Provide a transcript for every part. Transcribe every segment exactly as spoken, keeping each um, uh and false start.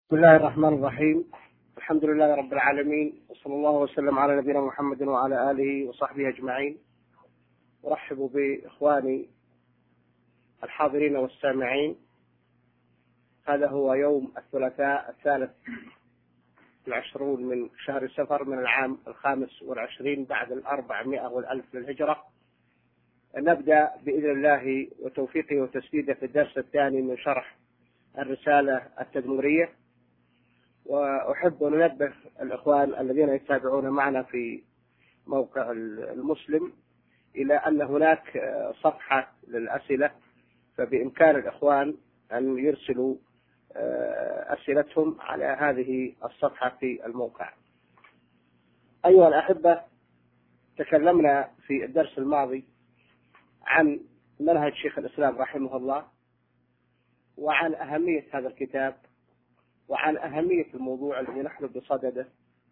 بسم الله الرحمن الرحيم. الحمد لله رب العالمين، وصلى الله وسلم على نبينا محمد وعلى آله وصحبه أجمعين. أرحب بإخواني الحاضرين والسامعين. هذا هو يوم الثلاثاء الثالث والعشرون من شهر سفر من العام الخامس والعشرين بعد الأربعمائة والألف للهجرة. نبدأ بإذن الله وتوفيقه وتسديده في الدرس الثاني من شرح الرسالة التدمرية. وأحب أن أنبه الإخوان الذين يتابعون معنا في موقع المسلم إلى أن هناك صفحة للأسئلة، فبإمكان الإخوان أن يرسلوا أسئلتهم على هذه الصفحة في الموقع. أيها الأحبة، تكلمنا في الدرس الماضي عن منهج شيخ الإسلام رحمه الله، وعن أهمية هذا الكتاب، وعن أهمية الموضوع الذي نحن بصدده،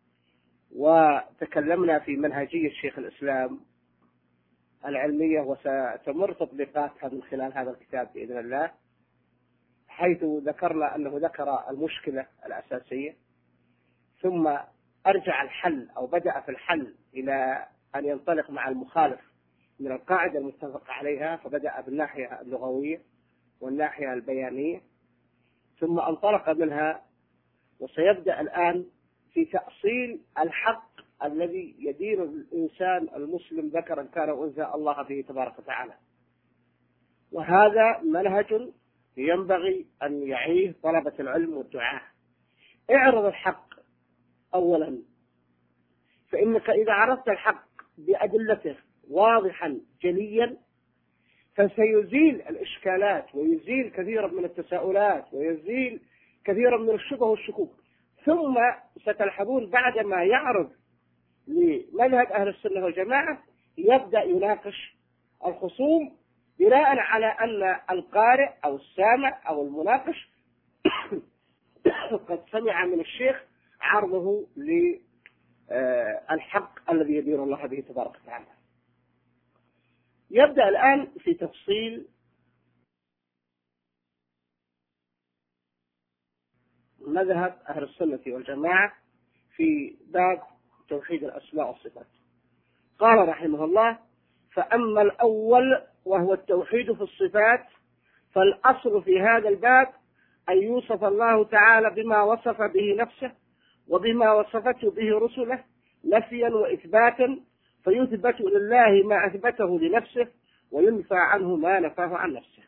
وتكلمنا في منهجية شيخ الإسلام العلمية، وستمر تطبيقاتها من خلال هذا الكتاب بإذن الله، حيث ذكرنا أنه ذكر المشكلة الأساسية، ثم أرجع الحل أو بدأ في الحل إلى أن ينطلق مع المخالف من القاعدة المتفق عليها، فبدأ بالناحية اللغوية والناحية البيانية، ثم انطلق منها وسيبدأ الآن في تأصيل الحق الذي يدين الإنسان المسلم ذكرا كان وأنثى الله به تبارك وتعالى. وهذا منهج ينبغي أن يعيه طلبة العلم والدعاة. اعرض الحق أولا، فإنك إذا عرضت الحق بأدلته واضحا جليا فسيزيل الإشكالات ويزيل كثيرا من التساؤلات ويزيل كثيرا من الشبه والشكوك. ثم ستلحظون بعدما يعرض لمذهب أهل السنة والجماعة يبدأ يناقش الخصوم بناء على أن القارئ أو السامع أو المناقش قد سمع من الشيخ عرضه للحق الذي يدين الله به تبارك وتعالى. يبدأ الآن في تفصيل مذهب أهل السنة والجماعة في باب توحيد الأسماء والصفات. قال رحمه الله: فأما الأول وهو التوحيد في الصفات، فالأصل في هذا الباب أن يوصف الله تعالى بما وصف به نفسه وبما وصفته به رسله نفيا وإثباتا، فيثبت لله ما أثبته لنفسه وينفى عنه ما نفاه عن نفسه.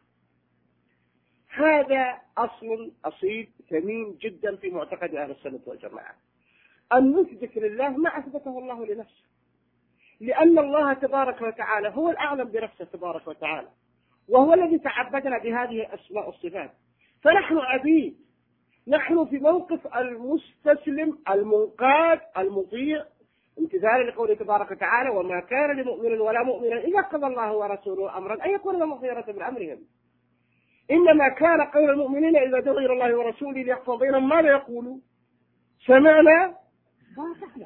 هذا أصل أصيل ثمين جدا في معتقد أهل السنة والجماعة، أن نثبت لله ما أثبته الله لنفسه، لأن الله تبارك وتعالى هو الأعلم بنفسه تبارك وتعالى، وهو الذي تعبدنا بهذه الأسماء والصفات. فنحن عبيد، نحن في موقف المستسلم المنقاد المطيع امتثالا لقوله تبارك وتعالى: وما كان لمؤمن ولا مؤمن إذا قضى الله ورسوله أمرا أن يكون لهم خيرة من أمرهم، إنما كان قول المؤمنين إذا دعوا إلى الله ورسوله ليحكم بينهم ماذا يقولوا؟ سمعنا وأطعنا.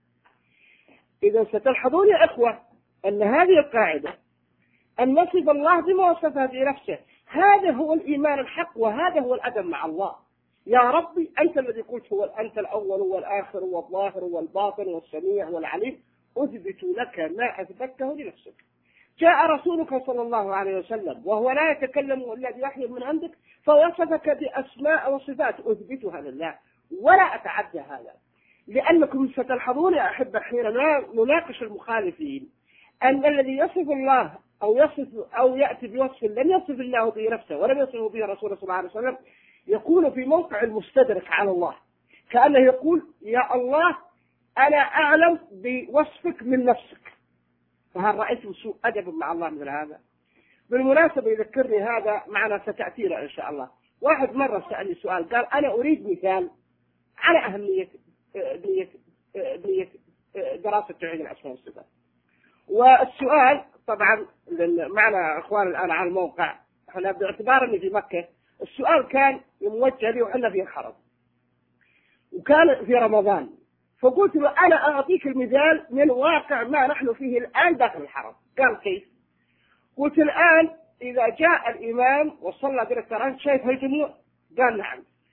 إذا ستلحظون يا إخوة أن هذه القاعدة أن نصف الله بما وصفه بنفسه، هذا هو الإيمان الحق، وهذا هو الأدب مع الله. يا ربي أنت الذي قلت هو أنت الأول والآخر والظاهر والباطن والسميع والعليم، أثبت لك ما أثبته لنفسك. جاء رسولك صلى الله عليه وسلم وهو لا يتكلم إلا بوحي من عندك، فوصفك بأسماء وصفات أثبتها لله ولا أتعدى هذا، لأنكم ستلحظون يا أحبة حين نناقش المخالفين أن الذي يصف الله أو يصف أو يأتي بوصف لم يصف الله به نفسه ولم يصفه به رسوله صلى الله عليه وسلم يكون في موقع المستدرك على الله، كأنه يقول: يا الله أنا أعلم بوصفك من نفسك. فهل رأيتم سوء أدب مع الله مثل هذا؟ بالمناسبة يذكرني هذا معنا ستأتينا إن شاء الله. واحد مرة سألني سؤال، قال: أنا أريد مثال على أهمية أهمية أهمية دراسة توحيد الأسماء والصفات. والسؤال طبعا معنا أخوان الآن على الموقع، احنا باعتبار أني في مكة، السؤال كان موجه لي وحنا في الحرم وكان في رمضان، فقلت له: أنا أعطيك المثال من واقع ما نحن فيه الآن داخل الحرم. قال: كيف؟ قلت: الآن إذا جاء الإمام وصلى بالتراويح شايف هالجموع؟ قال: نعم.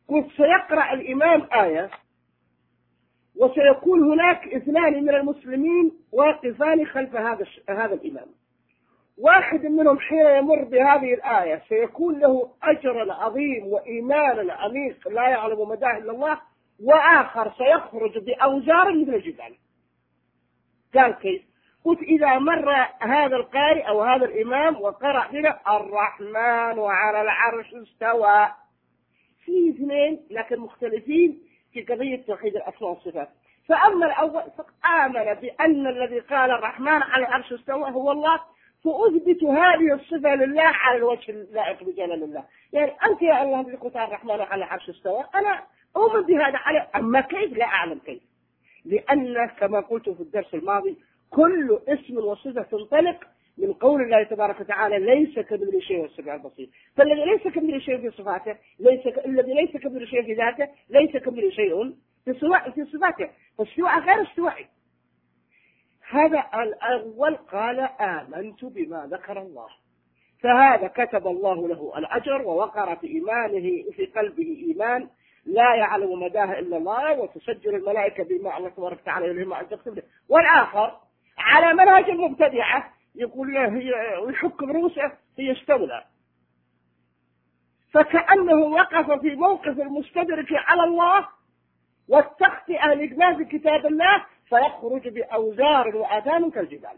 قلت سيقرأ الإمام آية وسيكون هناك اثنان من المسلمين واقفان خلف هذا هذا الإمام، واحد منهم حين يمر بهذه الآية سيكون له أجر عظيم وإيمان عميق لا يعلم مداه إلا الله، وآخر سيخرج بأوزار مثل الجبال. قال كيف؟ قلت إذا مر هذا القارئ أو هذا الإمام وقرأ لنا الرحمن وعلى العرش استوى، في اثنين لكن مختلفين في قضية توحيد الأسماء والصفات. فأما الأول فآمن بأن الذي قال الرحمن على العرش استوى هو الله، فأثبت هذه الصفة لله على الوجه اللائق بجلال الله. يعني أنت يا الله اللي قلت الرحمن على العرش استوى، أنا أؤمن بهذا على، أما كيف لا أعلم كيف، لأن كما قلت في الدرس الماضي كل اسم وصفة تنطلق من قول الله تبارك وتعالى ليس كمثله شيء والسميع البصير. فالذي ليس كمثله شيء في صفاته، ليس ك... الذي ليس كمثله شيء في ذاته، ليس كمثله شيء في سواء في صفاته، فاستواء غير استوائي. هذا الأول قال آمنت بما ذكر الله، فهذا كتب الله له الأجر ووقر في إيمانه في قلبه إيمان لا يعلم مداه إلا الله، وتسجل الملائكة بما الله تبارك وتعالى يلهم أن تكتب له. والآخر على منهج المبتدعة يقول هي ويحك برؤوسه هي استولى، فكأنه وقف في موقف المستدرك على الله والتخطئة لإجماز كتاب الله فيخرج بأوزار وآثام كالجبال.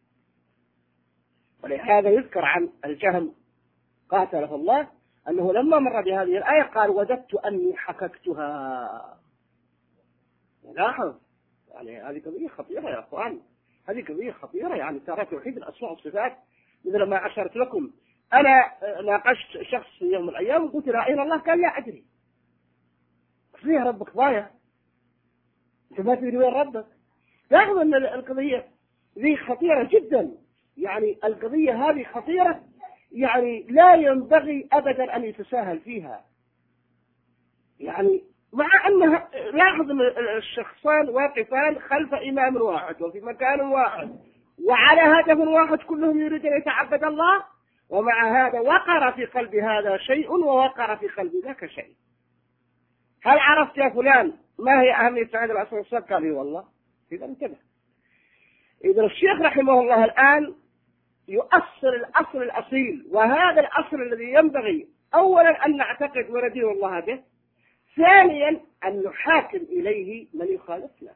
ولهذا يذكر عن الجهم قاتله الله أنه لما مر بهذه الآية قال وددت أني حككتها. لاحظ يعني هذه قضية خطيرة يا أخوان، هذه قضية خطيرة. يعني ترى توحيد الأسماء والصفات مثل ما أشرت لكم. أنا ناقشت شخص في يوم من الأيام وقلت له أين الله؟ قال لا أدري. ليه ربك ضايع؟ أنت ما تدري وين ربك؟ لاحظ أن القضية ذي خطيرة جدا، يعني القضية هذه خطيرة، يعني لا ينبغي أبدا أن يتساهل فيها. يعني مع أنها لاحظ أن الشخصان واقفان خلف إمام واحد وفي مكان واحد وعلى هدف واحد، كلهم يريد أن يتعبد الله، ومع هذا وقر في قلب هذا شيء ووقر في قلب ذاك شيء. هل عرفت يا فلان ما هي أهمية توحيد الأسماء والصفات؟ قال لي والله. إذا انتبه. إذا الشيخ رحمه الله الآن يؤصل الأصل الأصيل، وهذا الأصل الذي ينبغي أولا أن نعتقد وندين الله به، ثانيا أن نحاكم إليه من يخالفنا.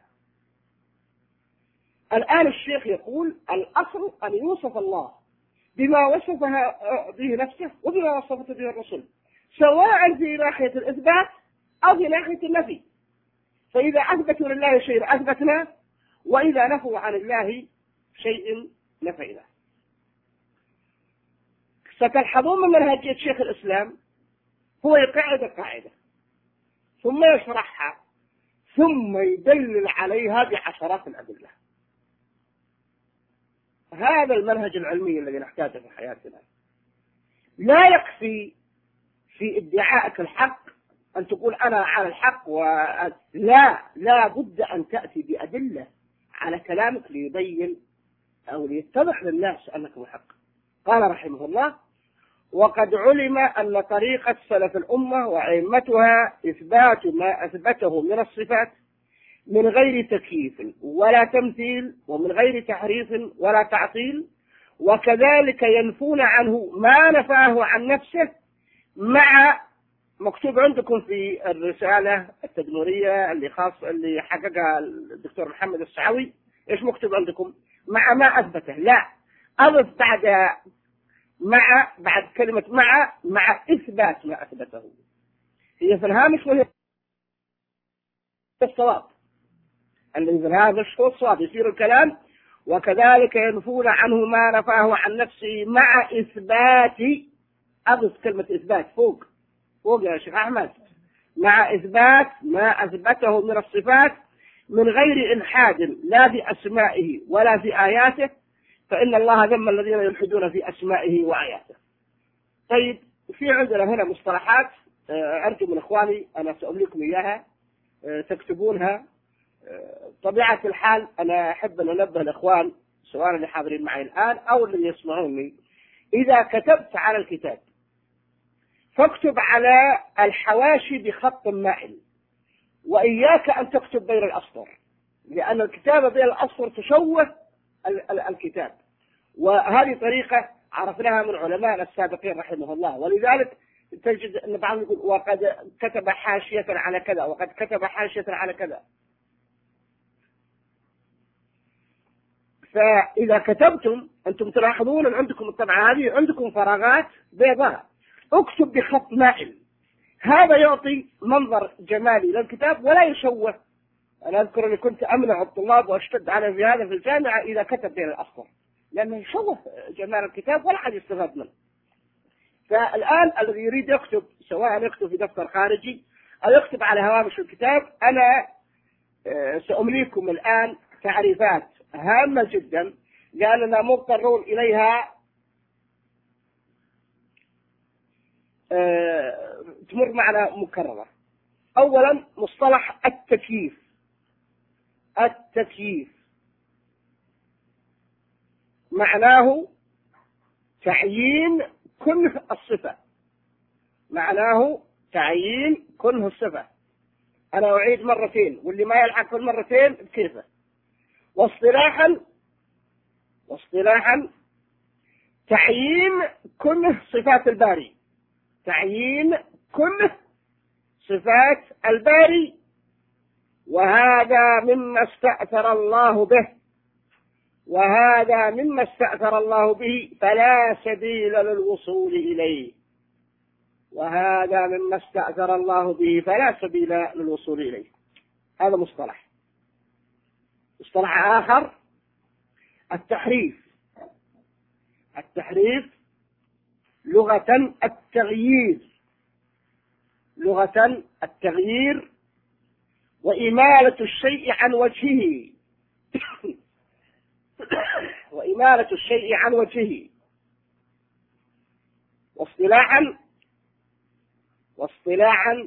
الآن الشيخ يقول الأصل أن يوصف الله بما وصفها به نفسه وبما وصفت به الرسل، سواء في ناحية الإثبات أو في ناحية النفي. فإذا أثبتوا لله شيء أثبتنا، وإذا نفوا عن الله شيء نفينا. ستلحظون من منهجية شيخ الإسلام هو يقعد القاعدة ثم يشرحها ثم يدلل عليها بعشرات الأدلة. هذا المنهج العلمي الذي نحتاجه في حياتنا. لا يكفي في ادعائك الحق أن تقول أنا على الحق و... لا لا بد أن تأتي بأدلة على كلامك ليبين أو ليتضح للناس أنك محق. قال رحمه الله وقد علم أن طريقة سلف الأمة وأئمتها إثبات ما أثبته من الصفات من غير تكييف ولا تمثيل ومن غير تحريف ولا تعطيل، وكذلك ينفون عنه ما نفاه عن نفسه، مع مكتوب عندكم في الرسالة التدمرية اللي خاص اللي حققها الدكتور محمد السعوي، إيش مكتوب عندكم؟ مع ما أثبته. لا، أضف بعد مع بعد كلمة مع مع إثبات ما أثبته. هي في الهامش وهي الصواب، الذي في الهامش هو الصواب يصير الكلام. وكذلك ينفون عنه ما نفاه عن نفسه مع إثبات، أضف كلمة إثبات فوق فوق يا شيخ أحمد، مع إثبات ما أثبته من الصفات من غير إلحاد لا في أسمائه ولا في آياته، فإن الله ذم الذين يلحدون في أسمائه وآياته. طيب في عندنا هنا مصطلحات أرجو من إخواني أنا سأملكم إياها تكتبونها. طبيعة الحال أنا أحب أن أنبه الإخوان سواء اللي حاضرين معي الآن أو اللي يسمعوني، إذا كتبت على الكتاب فاكتب على الحواشي بخط مائل، وإياك أن تكتب بين الأسطر، لأن الكتابة بين الأسطر تشوه الكتاب، وهذه طريقة عرفناها من علماء السابقين رحمه الله. ولذلك تجد أن بعضهم يقول وقد كتب حاشية على كذا، وقد كتب حاشية على كذا. فإذا كتبتم أنتم تلاحظون أن عندكم الطبعة هذه عندكم فراغات بيضاء، اكتب بخط مائل، هذا يعطي منظر جمالي للكتاب ولا يشوه. أنا أذكر أني كنت أمنع الطلاب وأشتد على في هذا في الجامعة إذا كتب بين الأسطر، لأنه يشوه جمال الكتاب ولا حد يستفاد منه. فالآن الذي يريد يكتب، سواء يكتب في دفتر خارجي أو يكتب على هوامش الكتاب، أنا سأمليكم الآن تعريفات هامة جدا لأننا مضطرون إليها تمر معنا مكررة. أولا مصطلح التكييف. التكييف معناه تعيين كنه الصفة، معناه تعيين كنه الصفة. أنا أعيد مرتين، واللي ما يلحق في المرتين بكيفه. واصطلاحا واصطلاحا تعيين كنه صفات الباري، تعيين كنه صفات الباري، وهذا مما استأثر الله به، وهذا مما استأثر الله به فلا سبيل للوصول إليه، وهذا مما استأثر الله به فلا سبيل للوصول إليه. هذا مصطلح. مصطلح آخر التحريف. التحريف لغة التغيير، لغة التغيير وإمالة الشيء عن وجهه وإمالة الشيء عن وجهه. واصطلاحا واصطلاحا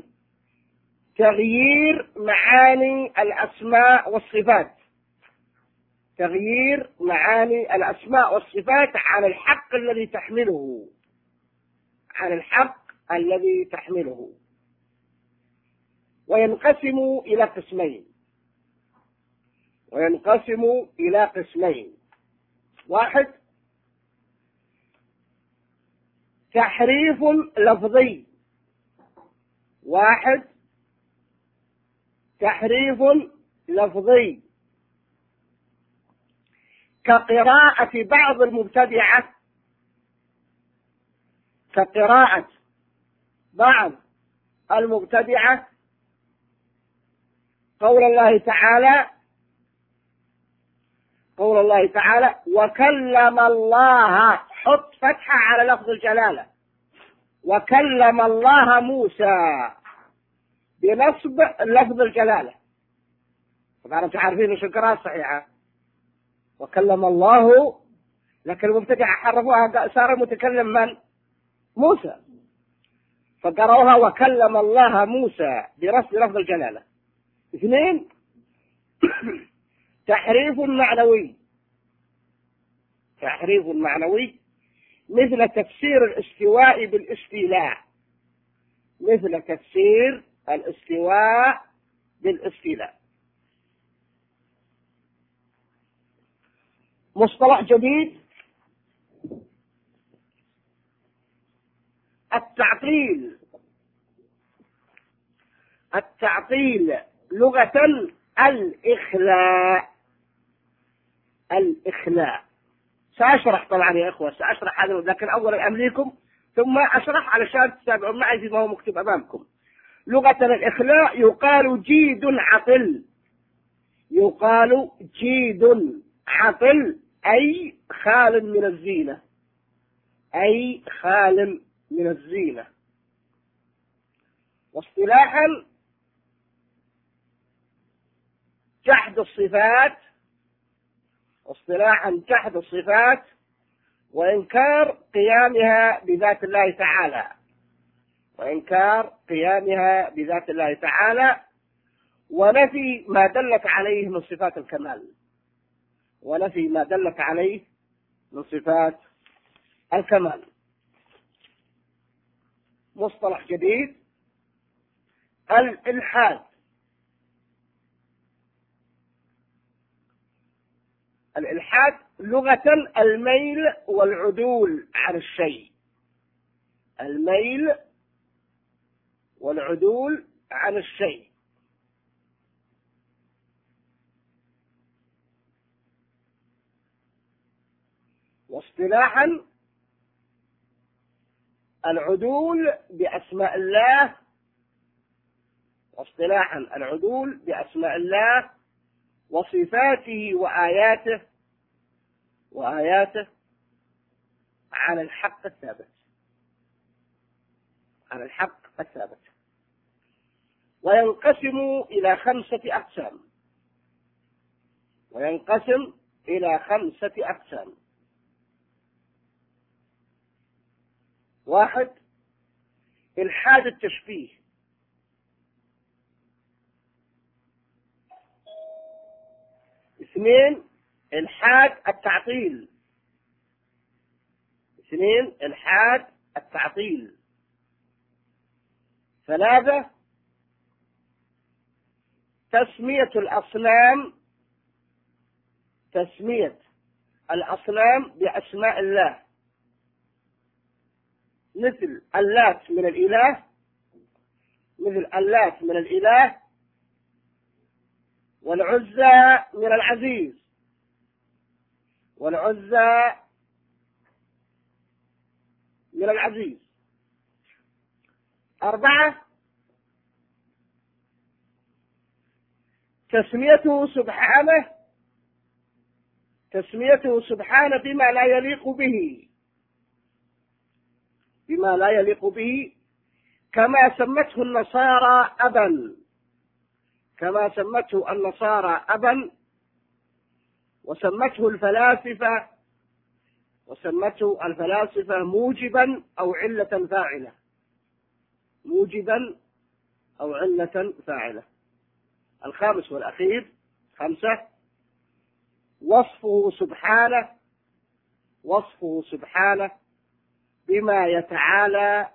تغيير معاني الأسماء والصفات، تغيير معاني الأسماء والصفات عن الحق الذي تحمله، عن الحق الذي تحمله. وينقسم إلى قسمين، وينقسم إلى قسمين. واحد تحريف لفظي، واحد تحريف لفظي كقراءة بعض المبتدعة، كقراءة بعض المبتدعة قول الله تعالى قول الله تعالى وكلم الله، حط فتحة على لفظ الجلالة، وكلم الله موسى بنصب لفظ الجلالة. طبعا انتم عارفين ايش القراءة الصحيحة، وكلم الله، لكن المبتدعة حرفوها صار المتكلم من؟ موسى، فقرأوها وكلم الله موسى برفع لفظ الجلالة. اثنين تحريف معنوي، تحريف معنوي مثل تفسير الاستواء بالاستيلاء، مثل تفسير الاستواء بالاستيلاء. مصطلح جديد التعطيل. التعطيل لغة الإخلاء، الإخلاء. سأشرح طبعا يا إخوة، سأشرح هذا، لكن أولا أمليكم ثم أشرح علشان تتابعون معي فيما هو مكتوب أمامكم. لغة الإخلاء يقال جيد عطل، يقال جيد عطل أي خال من الزينة، أي خال من الزينة. واصطلاحا جحد الصفات، اصطلاحا جحد الصفات وإنكار قيامها بذات الله تعالى، وإنكار قيامها بذات الله تعالى، ونفي ما دلت عليه من صفات الكمال، ونفي ما دلت عليه من صفات الكمال. مصطلح جديد، الإلحاد. الإلحاد لغة الميل والعدول عن الشيء، الميل والعدول عن الشيء. واصطلاحا العدول بأسماء الله، واصطلاحا العدول بأسماء الله وصفاته وآياته وآياته عن الحق الثابت، عن الحق الثابت. وينقسم إلى خمسة أقسام، وينقسم إلى خمسة أقسام. واحد، إلحاد التشبيه. اثنين، إلحاد التعطيل. اثنين، إلحاد التعطيل. ثلاثة، تسمية الأصنام، تسمية الأصنام بأسماء الله، مثل اللات من الإله، مثل اللات من الإله، والعزى من العزيز، والعزى من العزيز. أربعة، تسميته سبحانه، تسميته سبحانه بما لا يليق به، بما لا يليق به، كما سمته النصارى أبا، كما سمته النصارى أبا، وسمته الفلاسفة، وسمته الفلاسفة موجبا أو علة فاعلة، موجبا أو علة فاعلة. الخامس والأخير، خمسة، وصفه سبحانه، وصفه سبحانه بما يتعالى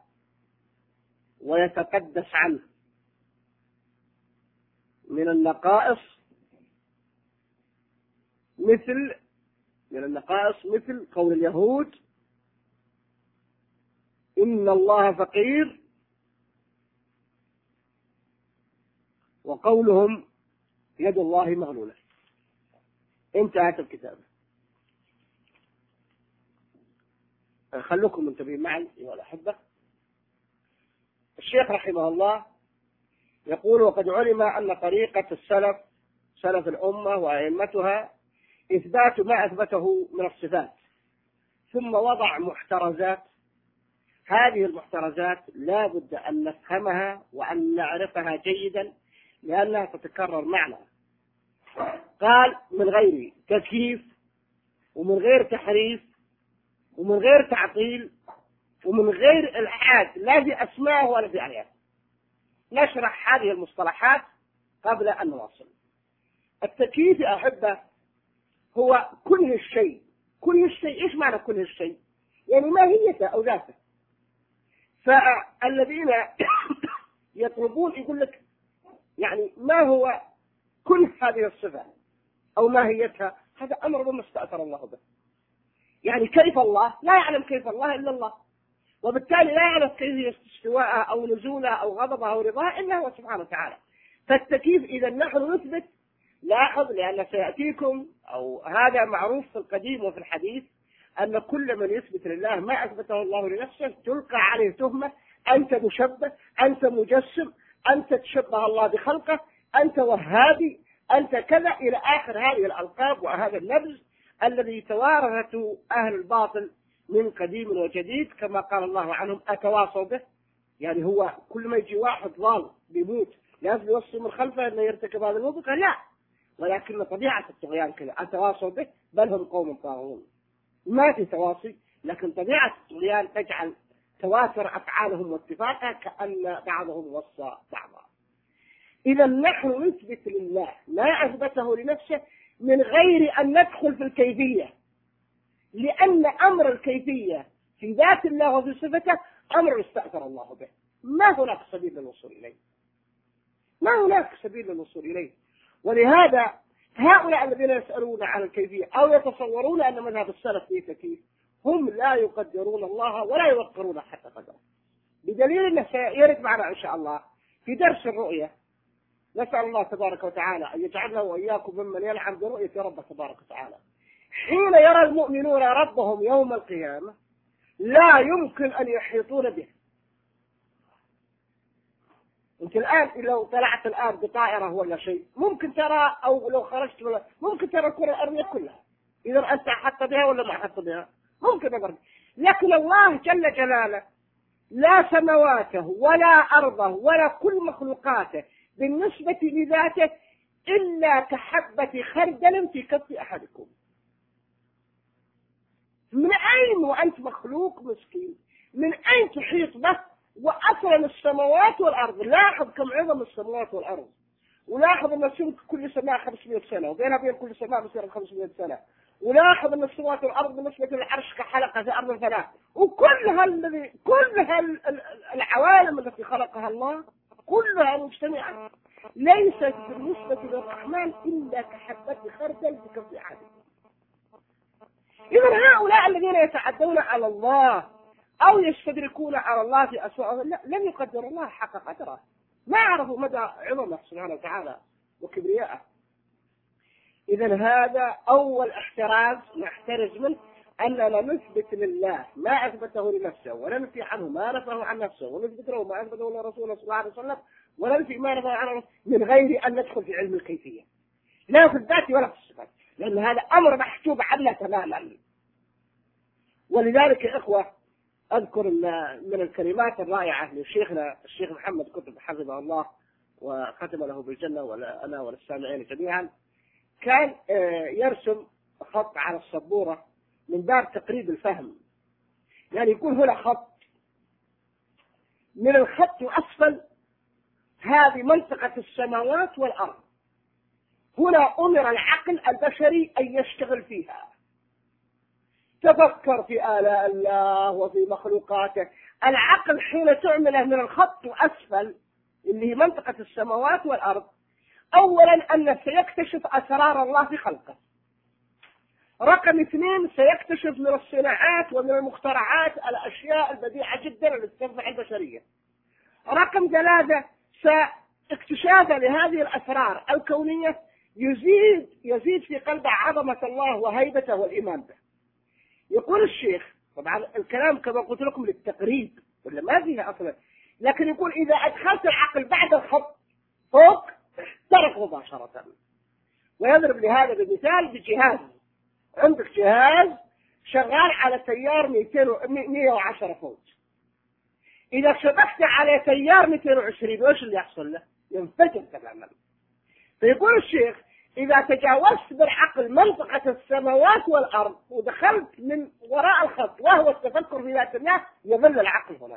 ويتقدس عنه من النقائص، مثل من النقائص مثل قول اليهود إن الله فقير، وقولهم يد الله مغلولة. انتهت الكتابة. خلوكم منتبهين معي أيها الأحبة. الشيخ رحمه الله يقول: وقد علم أن طريقة السلف، سلف الأمة وأئمتها، إثبات ما أثبته من الصفات، ثم وضع محترزات. هذه المحترزات لا بد أن نفهمها وأن نعرفها جيدا، لأنها تتكرر معنا. قال: من غير تكييف، ومن غير تحريف، ومن غير تعطيل، ومن غير إلحاد، لا في أسماء ولا في آيات. نشرح هذه المصطلحات قبل أن نواصل. التكييف يا أحبة هو كل الشيء. كل الشيء، إيش معنى كل الشيء؟ يعني ماهيته أو ذاته. فالذين يطلبون يقول لك يعني ما هو كل هذه الصفة أو ماهيتها، هذا أمر ما استأثر الله به. يعني كيف الله؟ لا يعلم كيف الله إلا الله، وبالتالي لا يعلم كيف استواءه أو نزوله أو غضبه أو رضاه إلا هو سبحانه وتعالى. فالتكييف إذا نحن نثبت، لاحظ لأن سيأتيكم، أو هذا معروف في القديم وفي الحديث، أن كل من يثبت لله ما أثبته الله لنفسه تلقى عليه تهمة: أنت مشبه، أنت مجسم، أنت تشبه الله بخلقه، أنت وهابي، أنت كذا، إلى آخر هذه الألقاب وهذا النبذ الذي توارثه أهل الباطل من قديم وجديد، كما قال الله عنهم: أتواصوا به. يعني هو كل ما يجي واحد ضال بيموت لازم يوصي من خلفه أنه يرتكب هذا الموبقة؟ لا، ولكن طبيعة الطغيان كذا، أتواصوا به بل هم قوم طاغون. ما في تواصي، لكن طبيعة الطغيان تجعل تواتر أفعالهم واتفاقها كأن بعضهم وصى بعضا. إذا نحن نثبت لله ما أثبته لنفسه من غير أن ندخل في الكيفية، لأن أمر الكيفية في ذات الله وفي صفته أمر استأثر الله به، ما هناك سبيل للوصول إليه، ما هناك سبيل للوصول إليه. ولهذا هؤلاء الذين يسألون عن الكيفية أو يتصورون أن مذهب السلف فيه تكييف هم لا يقدرون الله ولا يوقرون حتى قدره، بدليل أنه سيرد معنا إن شاء الله في درس الرؤية. نسأل الله تبارك وتعالى أن يجعلنا وإياكم ممن يلعب برؤية رب تبارك وتعالى. حين يرى المؤمنون ربهم يوم القيامة لا يمكن أن يحيطون به. أنت الآن لو طلعت الآن بطائرة ولا شيء ممكن ترى، أو لو خرجت ولا ممكن ترى الكرة الأرضية كلها، إذا أنت حط بها ولا ما حط بها ممكن أبرد. لكن الله جل جلاله لا سماواته ولا أرضه ولا كل مخلوقاته بالنسبة لذاته إلا كحبة خردل في كف أحدكم. من أين وأنت مخلوق مسكين من أين تحيط به؟ وأصلا السماوات والأرض، لاحظ كم عظم السماوات والأرض، ولاحظ أن سمك كل سماء خمسمائة سنة وبينها بين كل سماء مسيرة خمسمائة سنة، ولاحظ أن السماوات والأرض بالنسبة للعرش كحلقة في أرض الفلاح، وكل هالذي كل هالعوالم التي خلقها الله كلها مجتمعة ليست بالنسبة للرحمن إلا كحبة خردل في كف أحدكم. إذا هؤلاء الذين يتعدون على الله أو يستدركون على الله في أسوأ لم يقدر الله حق قدره، ما عرفوا مدى عظمه سبحانه وتعالى وكبرياءه. إذا هذا أول احتراز نحترز منه، أننا نثبت لله ما أثبته لنفسه وننفي عنه ما نفاه عن نفسه، ونثبت له ما أثبته لرسوله صلى الله عليه وسلم وننفي ما نفاه عن نفسه، من غير أن ندخل في علم الكيفية لا في الذات ولا في الصفات، لأن هذا أمر محجوب عنا تماما. ولذلك يا إخوة أذكر من الكلمات الرائعة لشيخنا الشيخ محمد كتب حفظه الله وختم له بالجنة وأنا والسامعين جميعا، كان يرسم خط على السبورة من باب تقريب الفهم، يعني يكون هنا خط، من الخط أسفل هذه منطقة السماوات والأرض، هنا أمر العقل البشري أن يشتغل فيها، تفكر في آلاء الله وفي مخلوقاته. العقل حين تعمله من الخط أسفل اللي هي منطقة السماوات والأرض، أولا أنه سيكتشف أسرار الله في خلقه، رقم اثنين سيكتشف من الصناعات ومن المخترعات الأشياء البديعة جدا التي تنفع البشرية، رقم ثلاثة ساكتشافه لهذه الأسرار الكونية يزيد يزيد في قلبه عظمة الله وهيبته والإيمان به. يقول الشيخ، طبعا الكلام كما قلت لكم للتقريب ولا ما فيها أصلا، لكن يقول إذا أدخلت العقل بعد الخط فوق احترق مباشرة. ويضرب لهذا بمثال بجهاز، عندك جهاز شغال على تيار مئة وعشرة فولت، إذا شبكت على تيار مئتين وعشرين وإيش اللي يحصل له؟ ينفجر تماما. فيقول الشيخ إذا تجاوزت بالعقل منطقة السماوات والأرض ودخلت من وراء الخط وهو التفكر في ذات الله يظل العقل هنا.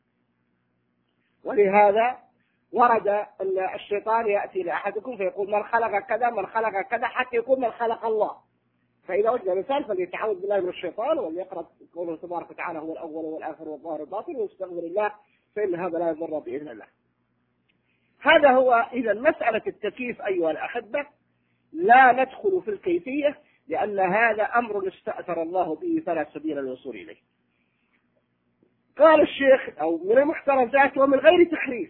ولهذا ورد أن الشيطان يأتي لأحدكم فيقول من خلق كذا من خلق كذا حتى يقول من خلق الله. فإذا وجد الإنسان فليتعوذ بالله من الشيطان وليقرأ قوله تبارك وتعالى هو الأول والآخر والظاهر والباطن ويستغفر الله فإن هذا لا يضر بإذن الله. هذا هو إذا مسألة التكييف أيها الأحبة، لا ندخل في الكيفية لأن هذا أمر استأثر الله به فلا سبيل للوصول إليه. قال الشيخ أو من المحترزات ومن غير تحريف،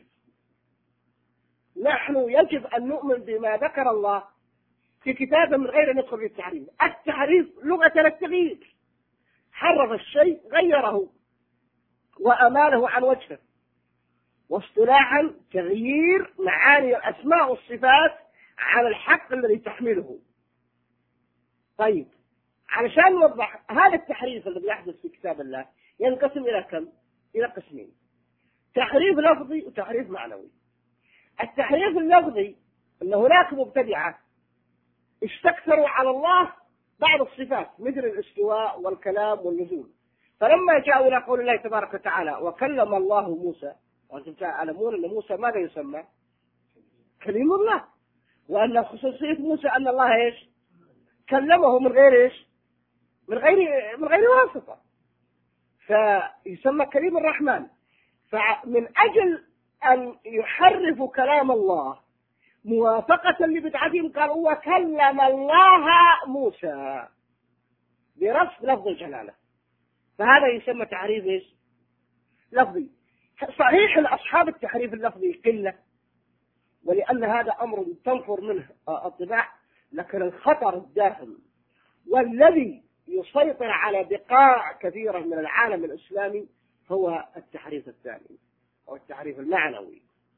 نحن يجب أن نؤمن بما ذكر الله في كتابه من غير أن ندخل في التحريف. التحريف لغة التغيير، حرف الشيء غيره وأماله عن وجهه، واصطلاحا تغيير معاني الأسماء والصفات على الحق الذي تحمله. طيب علشان نوضح هذا التحريف الذي يحدث في كتاب الله ينقسم إلى كم؟ إلى قسمين، تحريف لفظي وتحريف معنوي. التحريف اللفظي أن هناك مبتدعة استكثروا على الله بعض الصفات مثل الاستواء والكلام والنزول، فلما جاءوا إلى قول الله تبارك وتعالى وكلم الله موسى، وأنتم تعلمون أن موسى ماذا يسمى؟ كليم الله، وأن خصوصية موسى أن الله إيش؟ كلمه من غير إيش؟ من غير من غير واسطة. فيسمى كريم الرحمن. فمن أجل أن يحرفوا كلام الله موافقة لبدعتهم قالوا وكلم الله موسى برفض لفظ الجلالة، فهذا يسمى تعريف ايش؟ لفظي. صحيح الأصحاب التحريف اللفظي قلة، ولأن هذا أمر تنفر منه الطباع، لكن الخطر الداهم والذي يسيطر على بقاع كثيرة من العالم الإسلامي هو التحريف الثاني، أو التحريف المعنوي،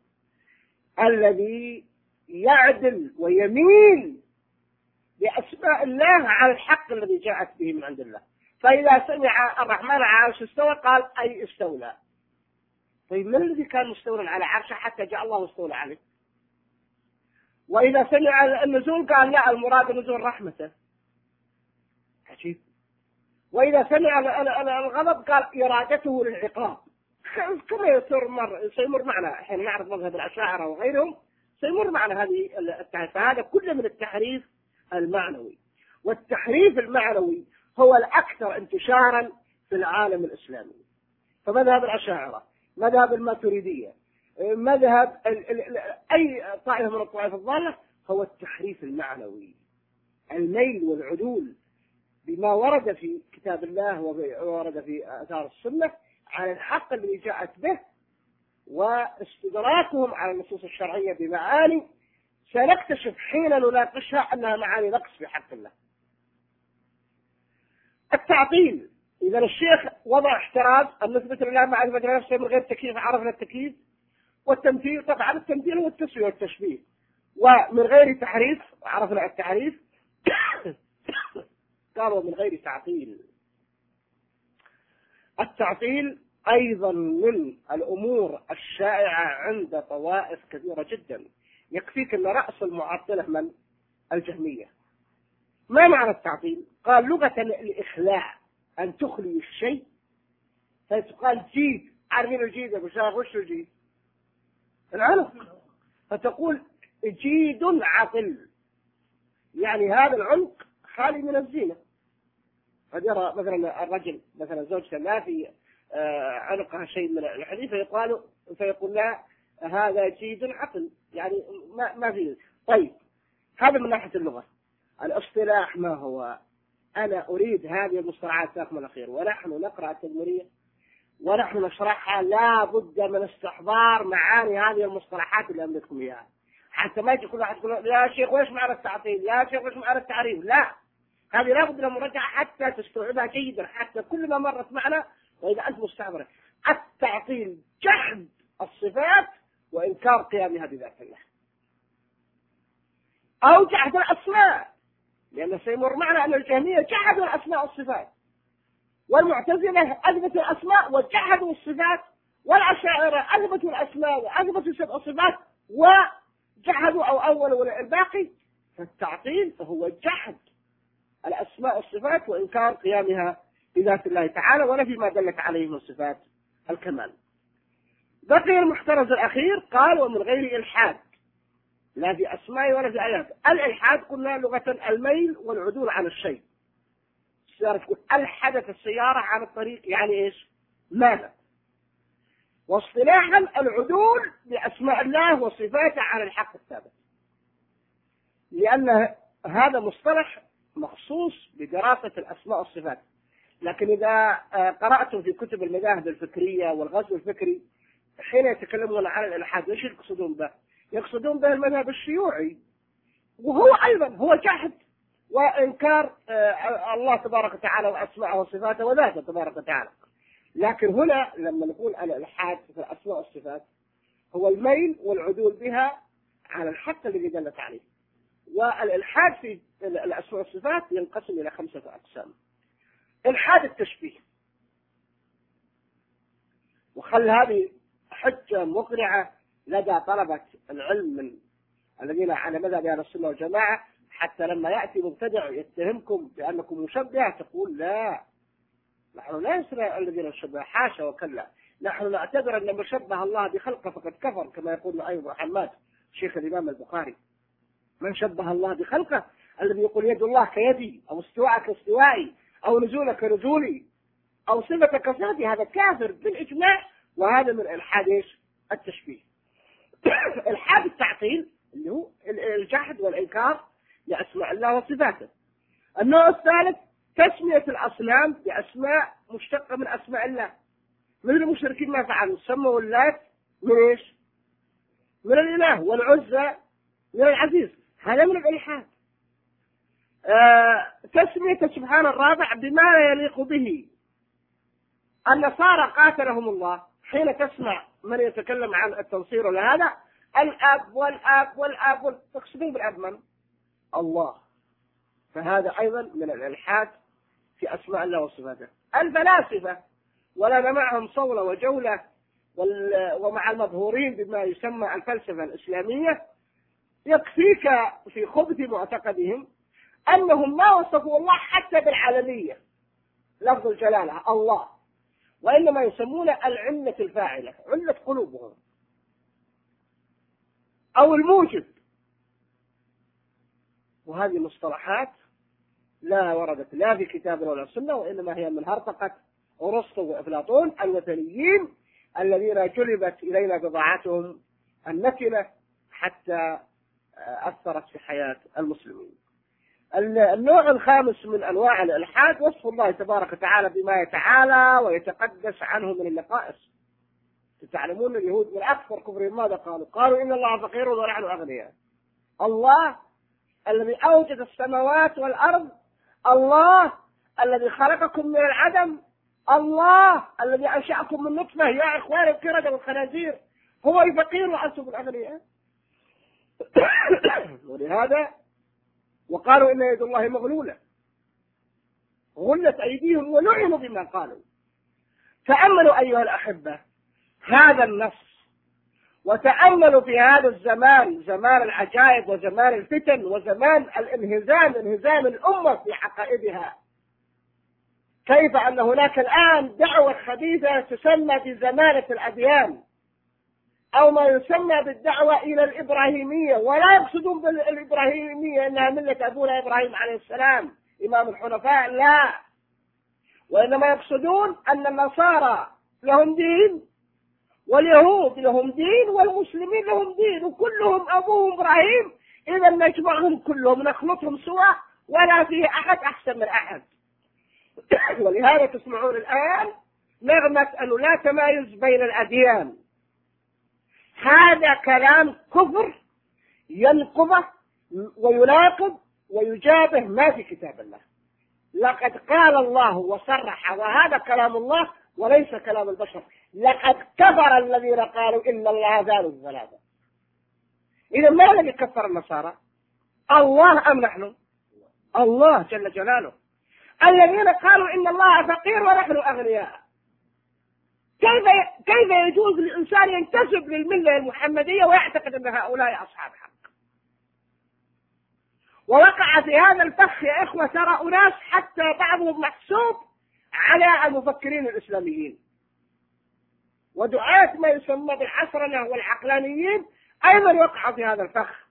الذي يعدل ويميل بأسماء الله على الحق الذي جاءت به من عند الله. فإذا سمع الرحمن على عرش استوى قال أي استولى. طيب من الذي كان مستولا على عرشه حتى جاء الله استولى عليه؟ وإذا سمع النزول قال لا المراد نزول رحمته. عجيب. وإذا سمع الغضب قال إرادته للعقاب. كما يصير مر سيمر معنا حين نعرف مذهب الأشاعرة وغيرهم سيمر معنا هذه التحريف. فهذا كله من التحريف المعنوي، والتحريف المعنوي هو الأكثر انتشارا في العالم الإسلامي. فمذهب الأشاعرة، مذهب الماتريدية، مذهب ال ال أي طائفة من الطوائف الضالة هو التحريف المعنوي، الميل والعدول بما ورد في كتاب الله وورد في آثار السنة على الحق الذي جاءت به، واستدراكهم على النصوص الشرعية بمعاني سنكتشف حين نناقشها أنها معاني نقص في حق الله. التعطيل، إذا الشيخ وضع احتراز أن نثبت لله معرفة نفسه من غير تكييف، عرفنا التكييف والتمثيل. طبعا التمثيل هو التسوية والتشبيه، ومن غير تحريف عرفنا التعريف. قالوا من غير تعطيل. التعطيل أيضا من الأمور الشائعة عند طوائف كثيرة جدا. يكفيك أن رأس المعطلة من الجهمية. ما معنى التعطيل؟ قال لغة الإخلاع، أن تخلي الشيء فتقال جيد. عارفين الجيد يا أبو شاغ؟ وش الجيد؟ العنق. فتقول جيد عطل، يعني هذا العنق خالي من الزينة. قد يرى مثلا الرجل مثلا زوجته ما في عنقها شيء من الحديث فيقال فيقول لا هذا جيد عقل، يعني ما ما في. طيب هذا من ناحية اللغة. الاصطلاح ما هو؟ أنا أريد هذه المصطلحات تكمل الأخير، ونحن نقرأ التدمرية ونحن نشرحها لا بد من استحضار معاني هذه المصطلحات اللي أملكم إياها، حتى ما يجي كل واحد يقول يا شيخ وإيش معنى التعطيل؟ يا شيخ وإيش معنى التعريف؟ لا، هذه لا بد من مراجعة حتى تستوعبها جيدا، حتى كل ما مرت معنا وإذا أنت مستحضرة. التعطيل جحد الصفات وإنكار قيامها بذات الله، أو جحد الأسماء، لأن سيمر معنا أن الجهمية جحدوا الأسماء والصفات، والمعتزلة أثبتوا الأسماء وجحدوا الصفات، والأشاعرة أثبتوا الأسماء وأثبتوا سبع صفات وجحدوا أو أولوا الباقي. فالتعطيل فهو جحد الأسماء والصفات وإنكار قيامها بذات الله تعالى ونفي ما دلت عليه من صفات الكمال. بقي المحترز الأخير قال ومن غير إلحاد، لا في أسماء ولا في آيات. الإلحاد قلنا لغة الميل والعدول عن الشيء. السيارة تقول ألحدت السيارة عن الطريق، يعني إيش؟ ماذا؟ واصطلاحا العدول بأسماء الله وصفاته عن الحق الثابت، لأن هذا مصطلح مخصوص بدراسة الأسماء والصفات. لكن إذا قرأتم في كتب المذاهب الفكرية والغزو الفكري حين يتكلمون عن الإلحاد ايش يقصدون به؟ يقصدون به المذهب الشيوعي، وهو أيضا هو جحد وإنكار الله تبارك وتعالى وأسماءه وصفاته وذاته تبارك وتعالى. لكن هنا لما نقول الإلحاد في الأسماء والصفات هو الميل والعدول بها على الحق الذي دلت عليه. والإلحاد في الأسماء والصفات ينقسم إلى خمسة أقسام. إلحاد التشبيه، وخل هذه حجة مقنعة لدى طلبة العلم من الذين على مذهب أهل السنة والجماعة، حتى لما يأتي مبتدع يتهمكم بأنكم مشبهة تقول لا، نحن ليس الذين نشبه، حاشا وكلا، نحن نعتبر أن مشبه الله بخلقه فقد كفر، كما يقول أيضا محمد شيخ الإمام البخاري. من شبه الله بخلقه الذي يقول يد الله كيدي، أو استواء كاستوائي، أو نزول كنزولي، أو صفة كصفته هذا كافر بالإجماع، وهذا من إلحاد إيش؟ التشبيه. إلحاد التعطيل اللي هو الجحد والإنكار لأسماء الله وصفاته. النوع الثالث تسمية الأصنام بأسماء مشتقة من أسماء الله، مثل المشركين ما فعلوا، سموا اللات من إيش؟ من الإله، والعزى من العزيز، هذا من الإلحاد. آه تسمية سبحان الرابع بما لا يليق به. النصارى قاتلهم الله حين تسمع من يتكلم عن التنصير لهذا الأب والأب والأب، تقصدون بالأب من؟ الله. فهذا أيضا من الإلحاد في أسماء الله وصفاته. الفلاسفة ولنا معهم صولة وجولة، ومع المظهورين بما يسمى الفلسفة الإسلامية، يكفيك في خبث معتقدهم أنهم ما وصفوا الله حتى بالعلمية لفظ الجلالة الله، وإنما يسمون العلة الفاعلة، علة قلوبهم، أو الموجب. وهذه مصطلحات لا وردت لا في كتاب ولا سنة، وإنما هي من هرطقة أرسطو وأفلاطون الوثنيين الذين جلبت إلينا بضاعتهم النتنة حتى أثرت في حياة المسلمين. النوع الخامس من أنواع الإلحاد وصف الله تبارك وتعالى بما يتعالى ويتقدس عنه من النقائص. تعلمون اليهود من أكثر كفرهم ماذا قالوا؟ قالوا إن الله فقير ونحن أغنياء. الله الذي أوجد السماوات والأرض، الله الذي خلقكم من العدم، الله الذي أنشأكم من نطفة يا إخوان الكردة والخنازير، هو الفقير وأنتم الأغنياء. ولهذا وقالوا إن يد الله مغلولة، غلت أيديهم ولعنوا بما قالوا. تأملوا أيها الأحبة هذا النص، وتأملوا في هذا الزمان، زمان العجائب وزمان الفتن وزمان الانهزام، انهزام الأمة في عقائدها، كيف أن هناك الآن دعوة خبيثة تسمى بزمانة الأديان، أو ما يسمى بالدعوة إلى الإبراهيمية، ولا يقصدون بالإبراهيمية أنها ملة أبونا إبراهيم عليه السلام إمام الحنفاء، لا، وإنما يقصدون أن النصارى لهم دين، واليهود لهم دين، والمسلمين لهم دين، وكلهم أبوهم إبراهيم، إذا نجمعهم كلهم نخلطهم سوا ولا فيه أحد أحسن من أحد. ولهذا تسمعون الآن نغمة أنه لا تمايز بين الأديان. هذا كلام كفر ينقضه ويناقض ويجابه ما في كتاب الله. لقد قال الله وصرح، وهذا كلام الله وليس كلام البشر، لقد كفر الذين قالوا إن الله ثالث ثلاثة. إذا ما الذي كفر النصارى؟ الله أم نحن؟ الله جل جلاله. الذين قالوا إن الله فقير ونحن أغنياء. كيف كيف يجوز للإنسان ينتسب للملة المحمدية ويعتقد أن هؤلاء أصحاب حق؟ ووقع في هذا الفخ يا إخوة ترى أناس حتى بعضهم محسوب على المفكرين الإسلاميين ودعاة ما يسمى بالعصرنة والعقلانيين، أيضا وقعوا في هذا الفخ.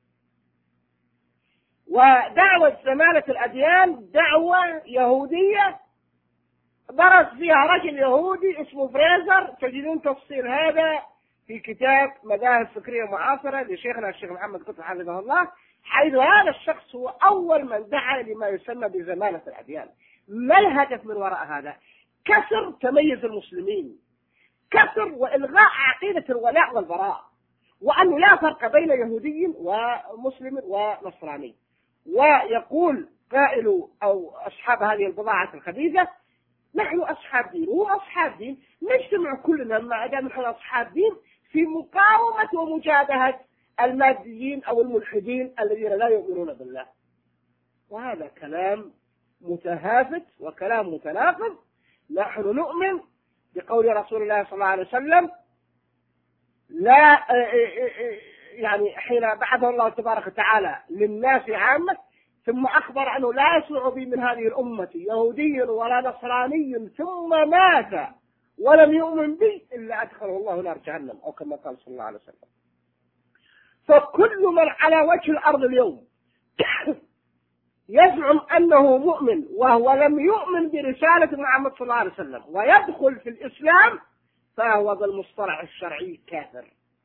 ودعوة زمالة الأديان دعوة يهودية برز فيها رجل يهودي اسمه فريزر، تجدون تفصيل هذا في كتاب مذاهب فكرية معاصرة لشيخنا الشيخ محمد قطب حفظه الله، حيث هذا الشخص هو أول من دعا لما يسمى بزمالة الأديان. ما الهدف من وراء هذا؟ كسر تميز المسلمين، كسر وإلغاء عقيدة الولاء والبراء، وأنه لا فرق بين يهودي ومسلم ونصراني. ويقول قائل أو أصحاب هذه البضاعة الخبيثة نحن أصحاب دين، هو أصحاب دين، نجتمع كلنا ما دام نحن أصحاب دين في مقاومة ومجابهة الماديين أو الملحدين الذين لا يؤمنون بالله. وهذا كلام متهافت وكلام متناقض. نحن نؤمن بقول رسول الله صلى الله عليه وسلم لا يعني حين بعثه الله تبارك وتعالى للناس عامة، ثم أخبر أنه لا يسمع بي من هذه الأمة يهودي ولا نصراني ثم مات ولم يؤمن بي إلا أدخله الله نار جهنم، أو كما قال صلى الله عليه وسلم. فكل من على وجه الأرض اليوم يزعم أنه مؤمن وهو لم يؤمن برسالة محمد صلى الله عليه وسلم ويدخل في الإسلام، فهو بالمصطلح الشرعي كافر،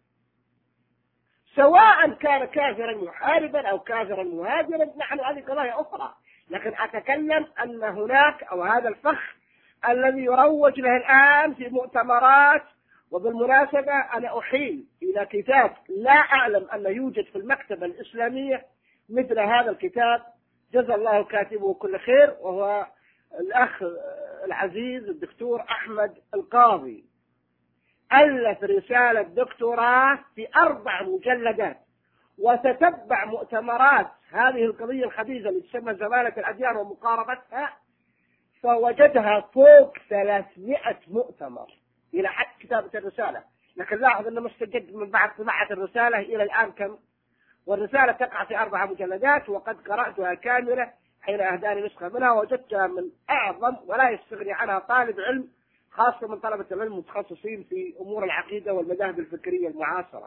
سواء كان كافرا محاربا أو كافرا مهاجرا. نحن هذه قضايا أخرى، لكن أتكلم أن هناك أو هذا الفخ الذي يروج له الآن في مؤتمرات. وبالمناسبة أنا أحيل إلى كتاب لا أعلم أن يوجد في المكتبة الإسلامية مثل هذا الكتاب، جزا الله كاتبه كل خير، وهو الأخ العزيز الدكتور أحمد القاضي، ألف رسالة دكتوراه في أربع مجلدات وتتبع مؤتمرات هذه القضية الخبيثة اللي تسمى زمالة الأديان ومقاربتها، فوجدها فوق ثلاثمائة مؤتمر إلى حد كتابة الرسالة. لكن لاحظ أنه مستجد من بعد طباعة الرسالة إلى الآن كم، والرسالة تقع في أربع مجلدات، وقد قرأتها كاملة حين أهداني نسخة منها، وجدتها من أعظم ولا يستغني عنها طالب علم، خاصة من طلبة العلم المتخصصين في أمور العقيدة والمذاهب الفكرية المعاصرة.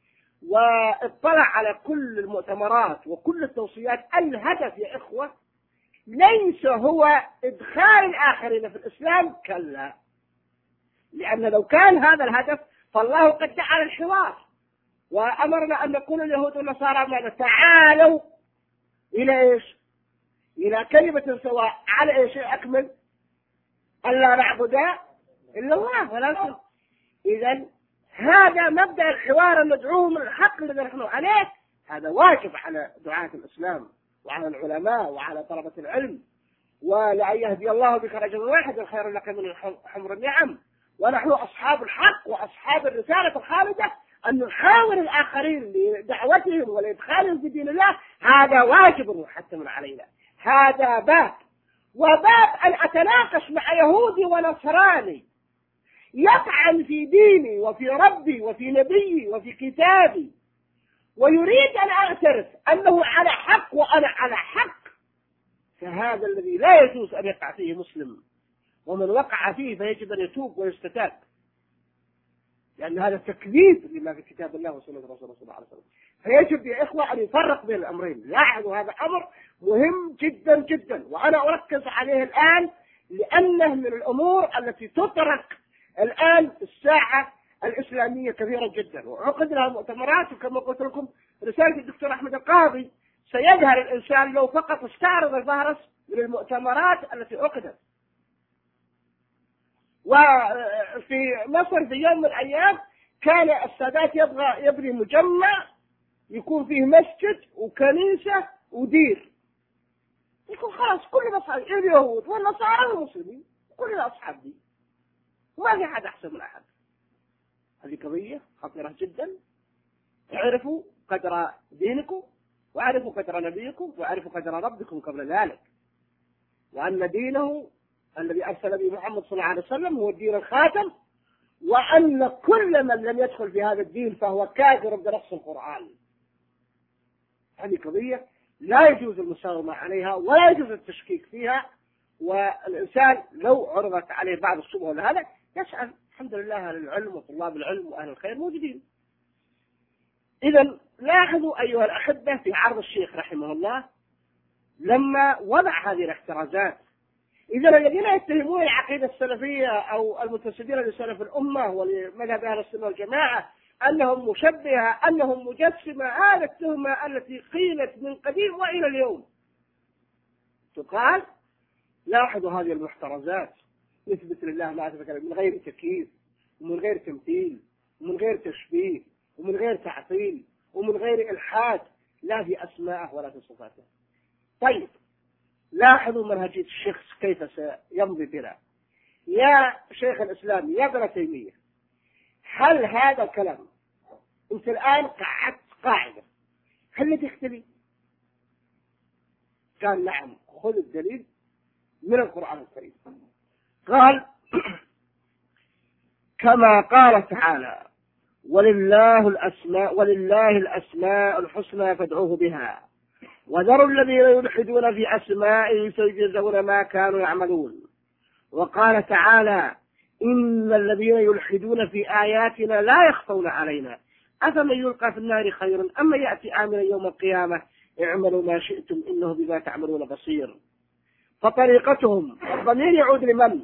واطلع على كل المؤتمرات وكل التوصيات. الهدف يا إخوة ليس هو إدخال الآخرين في الإسلام، كلا، لأن لو كان هذا الهدف فالله قد جعل الحوار وأمرنا أن نقول اليهود والنصارى ماذا؟ تعالوا إلى إيش؟ إلى كلمة سواء على إيش أكمل؟ ألا نعبد إلا الله ولا نشرك. إذن هذا مبدأ الحوار المدعوم الحق الذي نحن عليه، هذا واجب على دعاة الإسلام وعلى العلماء وعلى طلبة العلم. ولأن يهدي الله بك رجلا واحدا خير لك من حمر النعم. ونحن أصحاب الحق وأصحاب الرسالة الخالدة أن نحاول الآخرين لدعوتهم ولإدخالهم في دين الله، هذا واجب محتم علينا. هذا باب، وباب أن أتناقش مع يهودي ونصراني يطعن في ديني وفي ربي وفي نبيي وفي كتابي ويريد أن أعترف أنه على حق وأنا على حق، فهذا الذي لا يجوز أن يقع فيه مسلم، ومن وقع فيه فيجب أن يتوب ويستتاب، لأن هذا تكذيب لما في كتاب الله وسنة رسول الله صلى الله عليه وسلم. فيجب يا إخوة أن يفرق بين الأمرين. لاحظوا هذا أمر مهم جدا جدا، وأنا أركز عليه الآن لأنه من الأمور التي تترك الآن الساحة الإسلامية كثيرا جدا، وعقد لها مؤتمرات. وكما قلت لكم رسالة الدكتور أحمد القاضي سيظهر الإنسان لو فقط استعرض الفهرس من المؤتمرات التي عقدت. وفي مصر في يوم من الأيام كان السادات يبغى يبني مجمع يكون فيه مسجد وكنيسة ودير، يكون خلاص كل أصحاب اليهود والنصارى والمسلمين كلنا أصحاب دين، وما في أحد أحسن من أحد. هذه قضية خطيرة جدا. اعرفوا قدر دينكم، واعرفوا قدر نبيكم، واعرفوا قدر ربكم قبل ذلك، وأن دينه الذي أرسل به محمد صلى الله عليه وسلم هو الدين الخاتم، وأن كل من لم يدخل في هذا الدين فهو كافر بنص القرآن. هذه قضية لا يجوز المساومة عليها ولا يجوز التشكيك فيها. والإنسان لو عرضت عليه بعض الشبهة ولا هذا يسأل. الحمد لله أهل العلم وطلاب العلم وأهل الخير موجودين. إذا لاحظوا أيها الأحبة في عرض الشيخ رحمه الله لما وضع هذه الاحترازات. إذا الذين يتهمون العقيدة السلفية أو المنتسبين لسلف الأمة ولمذهب أهل السنة والجماعة أنهم مشبهة أنهم مجسمة، هذا التهمة التي قيلت من قديم وإلى اليوم تقال. لاحظوا هذه المحترزات نثبت لله ما أثبت من غير تكييف ومن غير تمثيل ومن غير تشبيه ومن غير تعطيل ومن غير إلحاد، لا في أسماءه ولا في صفاته. طيب لاحظوا منهجية الشيخ كيف سيمضي بنا. يا شيخ الإسلام يا ابن تيمية، هل هذا الكلام أنت الآن قعدت قاعدة هل تختلي؟ قال نعم، خذ الدليل من القرآن الكريم. قال كما قال تعالى ولله الأسماء ولله الأسماء الحسنى فادعوه بها وذروا الذين يلحدون في أسمائه سيجزون ما كانوا يعملون. وقال تعالى إن الذين يلحدون في آياتنا لا يخفون علينا أفمن يلقى في النار خير أما يأتي آمنا يوم القيامة اعملوا ما شئتم إنه بما تعملون بصير. فطريقتهم الضمير يعود لمن؟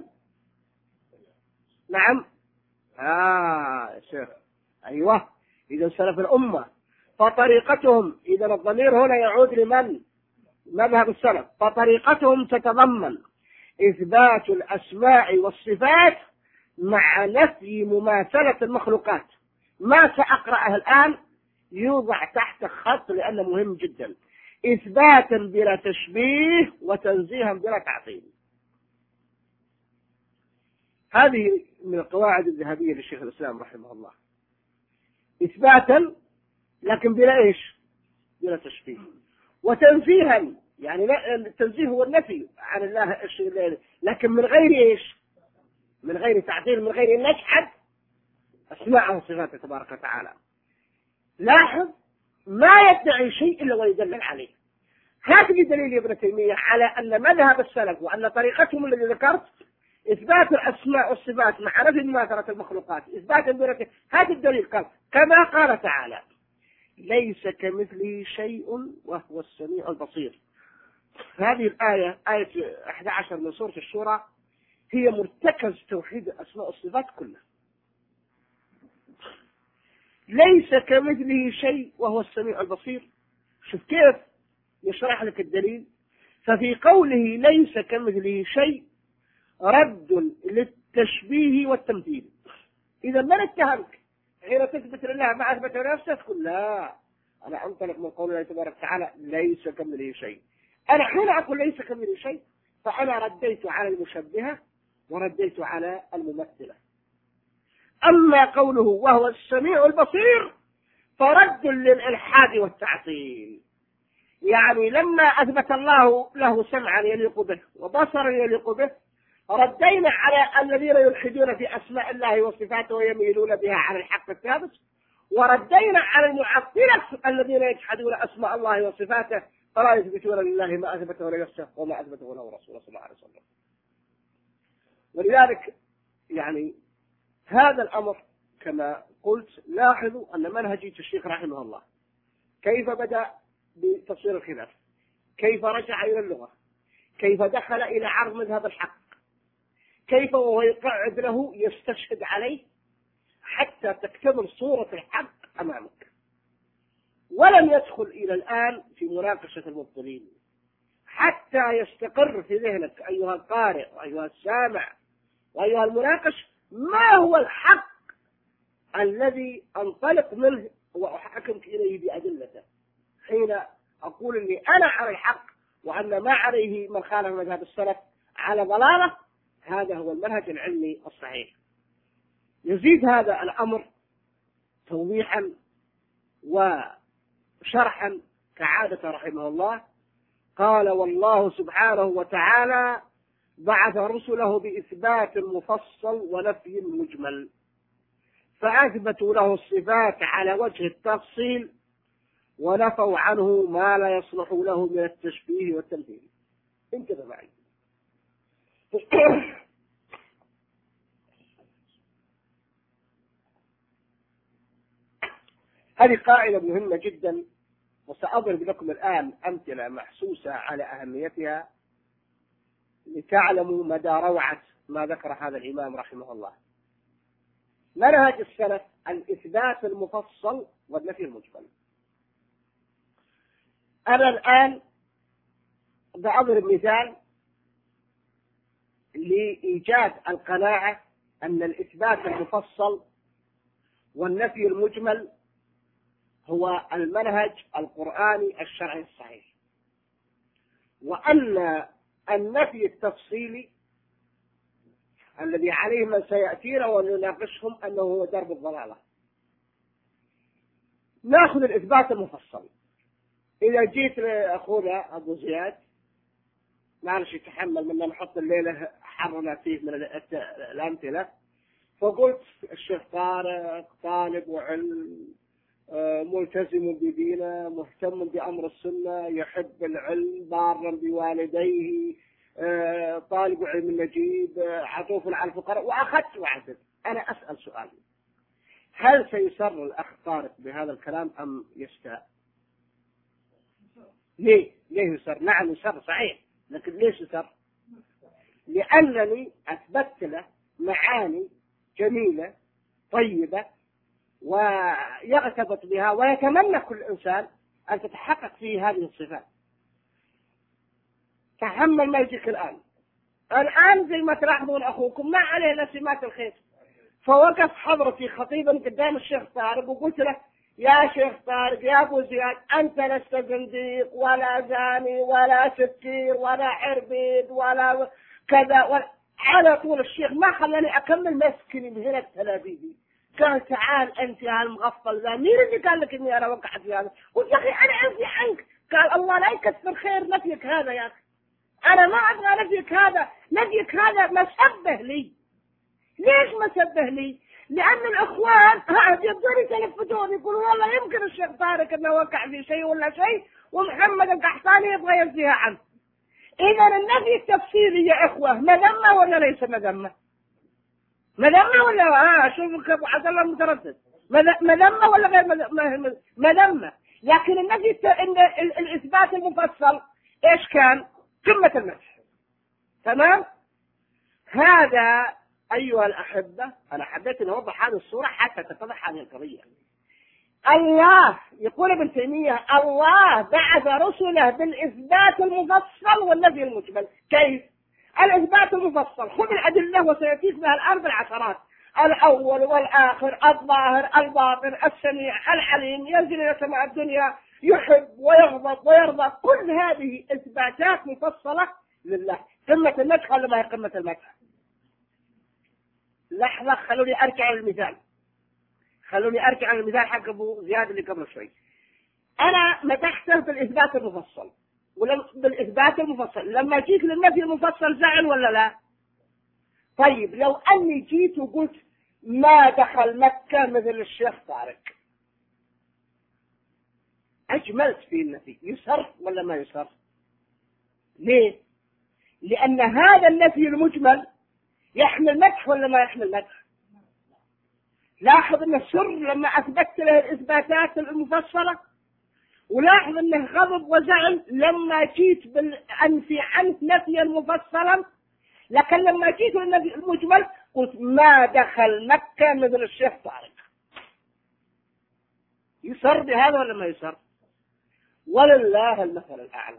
نعم آه يا شيخ أيوة إذا سلف الأمة. فطريقتهم إذا الضمير هنا يعود لمن؟ مذهب السلف. فطريقتهم تتضمن إثبات الأسماء والصفات مع نفي مماثلة المخلوقات. ما سأقرأه الآن يوضع تحت خط لأنه مهم جدا. إثباتا بلا تشبيه وتنزيها بلا تعطيل. هذه من القواعد الذهبية للشيخ الإسلام رحمه الله. إثباتا لكن بلا إيش؟ بلا تشبيه. وتنزيها يعني التنزيه هو النفي عن الله الشيء لكن من غير إيش؟ من غير تعطيل، من غير نجحد أسماءه وصفاته تبارك وتعالى. لاحظ ما يدعي شيء إلا ويدلل عليه. هذا دليل يا ابن تيمية على أن مذهب السلف وأن طريقتهم الذي ذكرت إثبات الأسماء والصفات مع نفي مماثلة المخلوقات إثبات الدليل. هذا الدليل قال كما قال تعالى ليس كمثله شيء وهو السميع البصير. هذه الآية آية أحد عشر من سورة الشورى هي مرتكز توحيد الأسماء والصفات كلها. ليس كمثله شيء وهو السميع البصير. شوف كيف يشرح لك الدليل. ففي قوله ليس كمثله شيء رد للتشبيه والتمثيل. إذا من اتهمك حين تثبت لله ما أثبت لنفسه تقول لا أنا أنطلق من قول الله تبارك وتعالى ليس كمثله شيء. أنا حين أقول ليس كمثله شيء فأنا رديت على المشبهة ورديت على الممثلة. أما قوله وهو السميع البصير فرد للإلحاد والتعطيل. يعني لما أثبت الله له سمعا يليق به وبصرا يليق به ردينا على الذين يلحدون في أسماء الله وصفاته ويميلون بها على الحق الثابت، وردينا على المعطلة الذين يجحدون أسماء الله وصفاته فلا يثبتون لله ما أثبته لنفسه وما أثبته له رسوله صلى الله عليه وسلم. ولذلك يعني هذا الأمر كما قلت لاحظوا أن منهج الشيخ رحمه الله كيف بدأ بتفسير الخلاف، كيف رجع إلى اللغة، كيف دخل إلى عرض مذهب الحق، كيف وهو يقعد له يستشهد عليه حتى تكتمل صورة الحق أمامك. ولم يدخل إلى الآن في مناقشة المبطلين حتى يستقر في ذهنك أيها القارئ وأيها السامع وأيها المناقش ما هو الحق الذي أنطلق منه وأحكمك إليه بأدلته. حين أقول أني أنا على الحق وأن ما عليه من خالف مذهب السلف على ضلالة، هذا هو المنهج العلمي الصحيح. يزيد هذا الأمر توضيحا وشرحا كعادة رحمه الله. قال والله سبحانه وتعالى بعث رسله بإثبات مفصل ونفي مجمل، فأثبتوا له الصفات على وجه التفصيل ونفوا عنه ما لا يصلح له من التشبيه والتمثيل. انتبه معي. هذه قاعدة مهمة جدا وسأضرب لكم الآن أمثلة محسوسة على أهميتها لتعلموا مدى روعة ما ذكر هذا الإمام رحمه الله. منهج السلف الإثبات المفصل والنفي المجمل. أنا الآن بأضرب مثال لإيجاد القناعة أن الإثبات المفصل والنفي المجمل هو المنهج القرآني الشرعي الصحيح، وأن النفي التفصيلي الذي عليه من سيأتينا ونناقشهم أنه هو درب الضلالة. نأخذ الإثبات المفصل. إذا جيت لأخونا أبو زياد معلش يتحمل منا نحط الليلة حرنا فيه من الأمثلة، فقلت الشيخ طارق طالب وعلم ملتزم بدينه مهتم بأمر السنة يحب العلم بارا بوالديه طالب علم نجيب عطوف على الفقراء وأخذت وعدت. أنا أسأل سؤال، هل سيسر الأخ طارق بهذا الكلام أم يستاء؟ ليه؟ ليه يسر؟ نعم يسر صحيح، لكن ليش يسر؟ لأنني أثبتت له معاني جميلة طيبة ويغتبط بها، ويتمنى كل إنسان أن تتحقق فيه هذه الصفات. تحمل ما يجيك الآن. الآن زي ما تلاحظون أخوكم ما عليه سمات الخير، فوقف حضرتي خطيبا قدام الشيخ طارق وقلت له يا شيخ طارق يا أبو زياد أنت لست زنديق ولا زاني ولا سكير ولا عربيد ولا كذا ولا. على طول الشيخ ما خلاني أكمل مسكني من هنا التلابيبي، قال تعال أنت يا المغفل ذا، مين اللي قال لك إني أنا وقعت في هذا؟ قلت يا أخي أنا عندي عنك. قال الله لا يكثر خير نفيك هذا يا أخي، أنا ما أبغى نفيك هذا، نفيك هذا مسبه لي. ليش مسبه لي؟ لأن الإخوان يبدون يتلفتون يقولون والله يمكن الشيخ طارق أنه وقع في شيء ولا شيء ومحمد القحطاني يبغى ينزيها عنه. إذا النفي التفسيري يا إخوة مذمة ولا ليس مذمة؟ مذمة ولا آه شوفوا أبو عبد الله متردد، مذمة ولا غير مذمة؟ مذمة. لكن النفي الإثبات المفصل إيش كان؟ قمة المدح. تمام؟ هذا أيها الأحبة أنا حبيت أن أوضح هذه الصورة حتى تتضح هذه القضية. الله يقول ابن تيمية الله بعث رسله بالإثبات المفصل والنفي المجمل. كيف؟ الإثبات المفصل خذ الأدلة وسيأتيك بها الآن بالعشرات، الأول والآخر الظاهر الباطن السميع العليم ينزل إلى سماء الدنيا يحب ويغضب ويرضى، كل هذه إثباتات مفصلة لله. قمة المدح ولا ما هي قمة المدح؟ لحظة خلوني أرجع للمثال، خلوني أرجع للمثال حق أبو زياد اللي قبل شوي. أنا مدحته بالإثبات المفصل ولم بالإثبات المفصل، لما جيت للنفي المفصل زعل ولا لا؟ طيب لو أني جيت وقلت ما دخل مكة مثل الشيخ طارق، أجملت في النفي، يسر ولا ما يسر؟ ليه؟ لأن هذا النفي المجمل يحمل مدح ولا ما يحمل مدح؟ لاحظ أن السر لما أثبت له الإثباتات المفصلة، ولاحظ أنه غضب وزعل لما جيت بالأنفي عنه نفيا مفصلا، لكن لما جيت للنفي المجمل قلت ما دخل مكة مثل الشيخ طارق. يسر بهذا ولا ما يسر؟ ولله المثل الأعلى.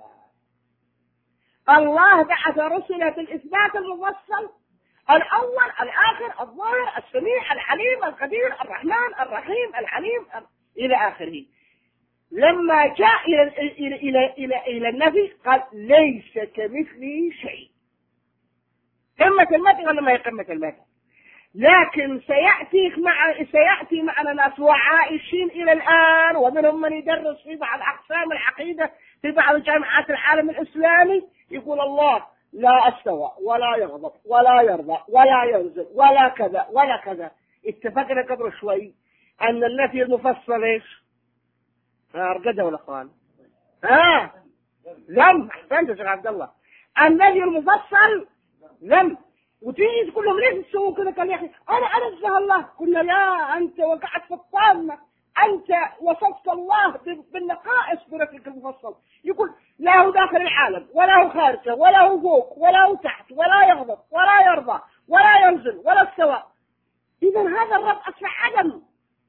الله بعث رسله بالإثبات المفصل الأول الآخر الظاهر السميع العليم القدير الرحمن الرحيم العليم إلى آخره. لما جاء إلى إلى إلى إلى, إلى النبي قال ليس كمثله شيء. قمة المدح ولا ما هي قمة المدح؟ لكن سيأتي مع سيأتي معنا ناس وعائشين إلى الآن، ومنهم من يدرس في بعض أقسام العقيدة في بعض جامعات العالم الإسلامي يقول الله لا استوى ولا يغضب ولا يرضى ولا ينزل ولا كذا ولا كذا. اتفقنا قبل شوي أن النفي المفصل إيش؟ أرقده ولا أخوان؟ ها؟ لم. أحسنت يا شيخ عبد الله. النفي المفصل لم. وتيجي تقول لهم ليش تسوون كذا؟ قال يا أخي أنا أنزه الله. قلنا لا أنت وقعت في الطامة، أنت وصفت الله بالنقائص بنفسك المفصل. يقول لا هو داخل العالم ولا هو خارجه ولا هو فوق ولا هو تحت ولا يغضب ولا يرضى ولا ينزل ولا استوى. إذا هذا الرب أصبح عدم.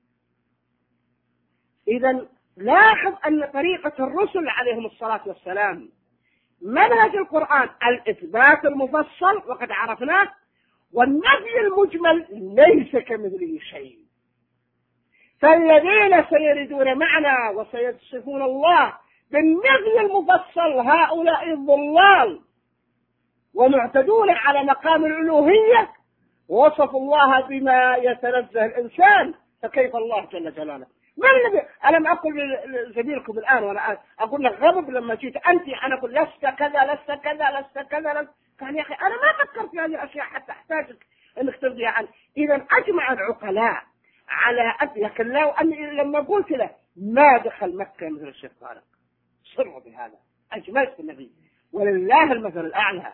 إذا لاحظ أن طريقة الرسل عليهم الصلاة والسلام منهج القرآن الإثبات المفصل وقد عرفناه، والنفي المجمل ليس كمثله شيء. فالذين سيردون معنا وسيصفون الله بالنفي المفصل هؤلاء الضلال ومعتدون على مقام الألوهية، ووصفوا الله بما يتنزه الإنسان، فكيف الله جل جلاله؟ ما الذي أنا ما أقول لزميلكم الآن وأنا أقول لك غضب لما جيت أنت أنا أقول لست كذا لست كذا لست كذا لست. قال يا أخي أنا ما فكرت في هذه الأشياء حتى أحتاجك أنك ترضي عنه. إذا أجمع العقلاء على أن لكن لو أني لما قلت له ما دخل مكة مثل الشيخ طارق سروا بهذا أجملت النبي ولله المثل الأعلى.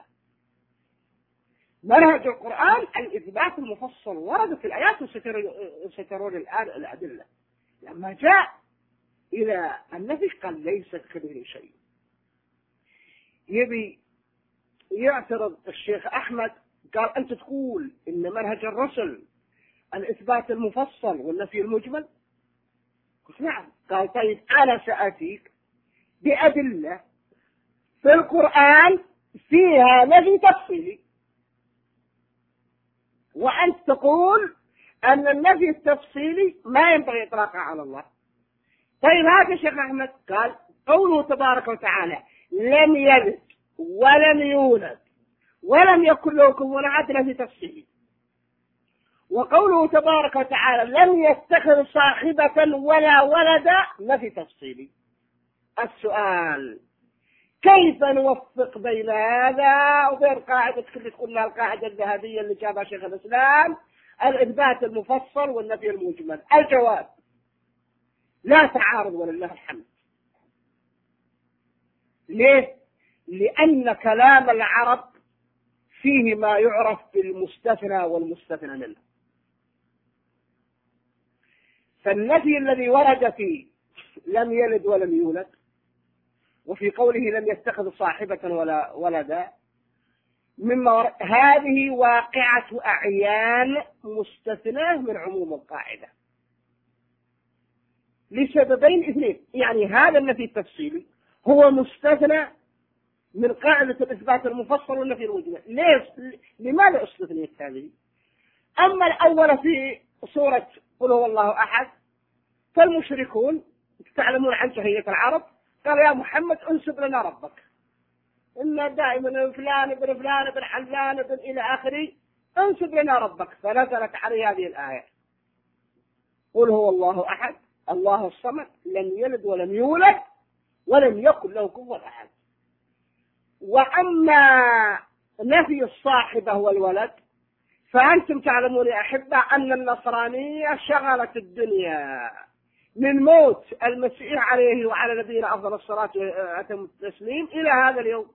منهج القرآن الإثبات المفصل ورد في الآيات وسترون الآن الأدلة. لما جاء إلى النفي قال ليس كمثله شيء. يبي يعترض الشيخ أحمد قال أنت تقول إن منهج الرسل الإثبات المفصل والنفي المجمل؟ قلت نعم. قال طيب أنا سأتيك بأدلة في القرآن فيها نفي تفصيلي، وأنت تقول أن النفي التفصيلي ما ينبغي إطلاقه على الله. طيب هذا الشيخ أحمد قال قوله تبارك وتعالى لم يلد ولم يولد ولم يكن له كفوا أحد نفي تفصيلي، وقوله تبارك وتعالى لم يتخذ صاحبة ولا ولدا نفي تفصيلي. السؤال كيف نوفق بين هذا وبين قاعدة اللي تقولنا القاعدة الذهبية اللي جابها شيخ الإسلام الإثبات المفصل والنفي المجمل؟ الجواب لا تعارض ولله الحمد. ليه؟ لأن كلام العرب فيه ما يعرف بالمستثنى والمستثنى منه. فالنفي الذي ورد فيه لم يلد ولم يولد، وفي قوله لم يتخذ صاحبة ولا ولدا، مما هذه واقعة أعيان مستثناه من عموم القاعدة لسببين اثنين. يعني هذا النفي التفصيلي هو مستثنى من قاعدة الإثبات المفصل والنفي المجمل. ليش؟ لماذا استثنيت هذه؟ أما الأول في سورة قل هو الله أحد، فالمشركون تعلمون عن شهية العرب قال يا محمد انسب لنا ربك، إن دائما فلان ابن فلان ابن حلان ابن إلى آخره، انسب لنا ربك. فنزلت عليه هذه الآية قل هو الله أحد الله الصمد لم يلد ولم يولد ولم يكن له كفوا أحد. وأما نفي الصاحبة والولد فأنتم تعلمون يا أحبة أن النصرانية شغلت الدنيا من موت المسيح عليه وعلى نبينا أفضل الصلاة والتسليم إلى هذا اليوم،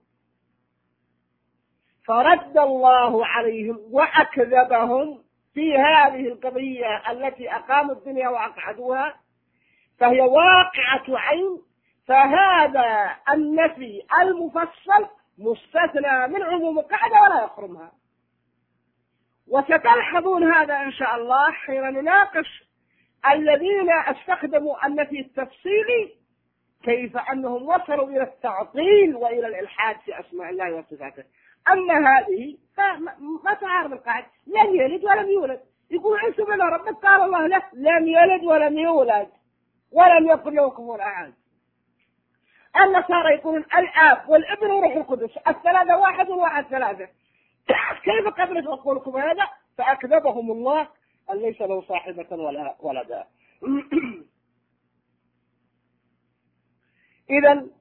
فرد الله عليهم وأكذبهم في هذه القضية التي أقاموا الدنيا وأقعدوها، فهي واقعة عين. فهذا النفي المفصل مستثنى من عموم القاعدة ولا يخرمها. وستلحظون هذا إن شاء الله حين نناقش الذين استخدموا النفي التفصيلي كيف أنهم وصلوا إلى التعطيل وإلى الإلحاد في أسماء الله وصفاته. أما هذه فما تعارض القاعدة، لم يلد ولم يولد. يقول عيسى بن ربك قال الله له لم يلد ولم يولد ولم يكن له كفوا أحد. النصارى يقولون الآب والابن وروح القدس الثلاثة واحد والواحد ثلاثة. كيف قبلت أقولكم هذا؟ فأكذبهم الله أن ليس له صاحبة ولا ولدا. إذن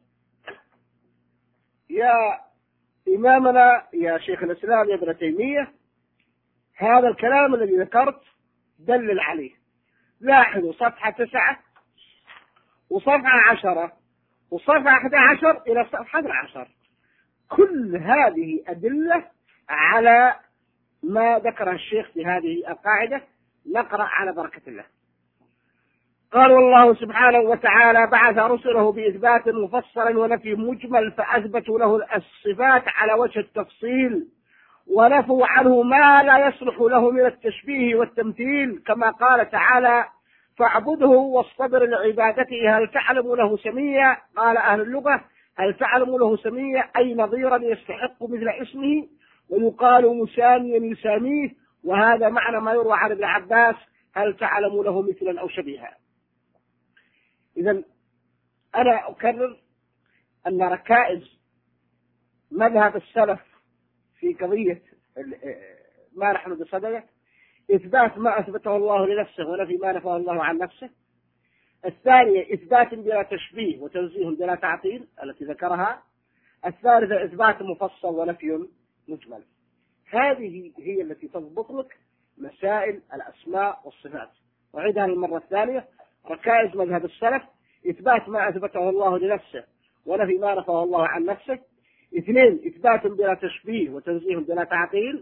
يا إمامنا يا شيخ الإسلام يا ابن تيمية، هذا الكلام الذي ذكرت دلل عليه. لاحظوا صفحة تسعة وصفحة عشرة وصفحة أحد عشر إلى صفحة عشر، كل هذه أدلة على ما ذكره الشيخ في هذه القاعدة. نقرأ على بركة الله. قال والله سبحانه وتعالى بعث رسله بإثبات مفصل ونفي مجمل، فأثبتوا له الصفات على وجه التفصيل ونفوا عنه ما لا يصلح له من التشبيه والتمثيل، كما قال تعالى فاعبده واصطبر لعبادته هل تعلم له سميا. قال أهل اللغة هل تعلم له سميا أي نظيرا يستحق مثل اسمه، ويقال مساميا يساميه، وهذا معنى ما يروى عن ابن عباس هل تعلم له مثلا أو شبيها. إذن أنا أكرر أن ركائز مذهب السلف في قضية ما نحن بصدده إثبات ما أثبته الله لنفسه ونفي ما نفاه الله عن نفسه. الثانية إثبات بلا تشبيه وتنزيه بلا تعطيل التي ذكرها. الثالثة إثبات مفصل ونفي مجمل. هذه هي التي تضبط لك مسائل الأسماء والصفات. وعيدها للمرة الثانية: ركائز مذهب السلف إثبات ما أثبته الله لنفسه ونفي ما نفاه الله عن نفسه. اثنين إثبات بلا تشبيه وتنزيه بلا تعطيل.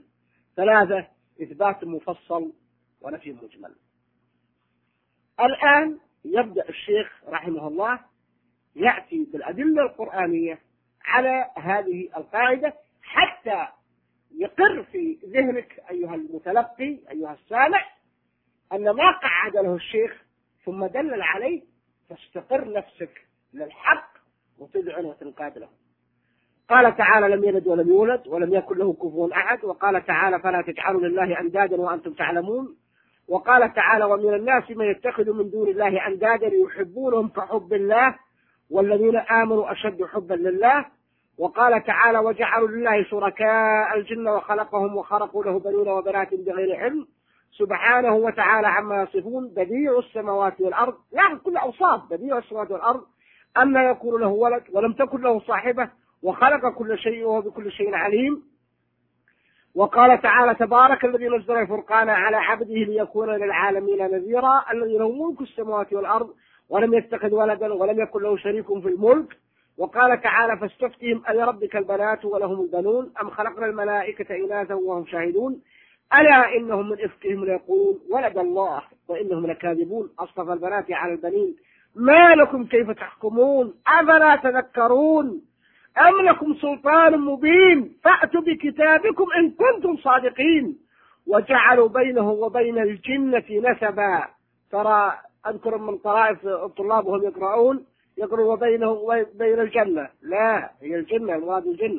ثلاثة إثبات مفصل ونفي مجمل. الآن يبدأ الشيخ رحمه الله يأتي بالأدلة القرآنية على هذه القاعدة حتى يقر في ذهنك أيها المتلقي أيها السامع أن ما قعد له الشيخ ثم دلل عليه، تستقر نفسك للحق وتذعن وتنقاد له. قال تعالى: لم يلد ولم يولد ولم يكن له كفوا أحد. وقال تعالى: فلا تجعلوا لله أندادا وأنتم تعلمون. وقال تعالى: ومن الناس من يتخذ من دون الله أندادا يحبونهم كحب الله والذين آمنوا أشد حبا لله. وقال تعالى: وجعلوا لله شركاء الجن وخلقهم وخرقوا له بنين وبنات بغير علم سبحانه وتعالى عما يصفون بديع السماوات والأرض. لاحظ كل أوصاف بديع السماوات والأرض، أما يكون له ولد ولم تكن له صاحبة وخلق كل شيء وهو بكل شيء عليم. وقال تعالى: تبارك الذي نزل الفرقان على عبده ليكون للعالمين نذيرا الذي له ملك السماوات والأرض ولم يتخذ ولدا ولم يكن له شريك في الملك. وقال تعالى: فاستفتهم ألربك البنات ولهم البنون أم خلقنا الملائكة إناثا وهم شاهدون ألا إنهم من إفكهم ليقولون ولد الله وإنهم لكاذبون أصطفى البنات على البنين ما لكم كيف تحكمون أفلا تذكرون أم لكم سلطان مبين فأتوا بكتابكم إن كنتم صادقين. وجعلوا بينه وبين الجنة نسبا. ترى أذكر من طرائف الطلاب وهم يقرؤون يقرؤوا وبينه وبين الجنة، لا هي الجنة المراد الجنة.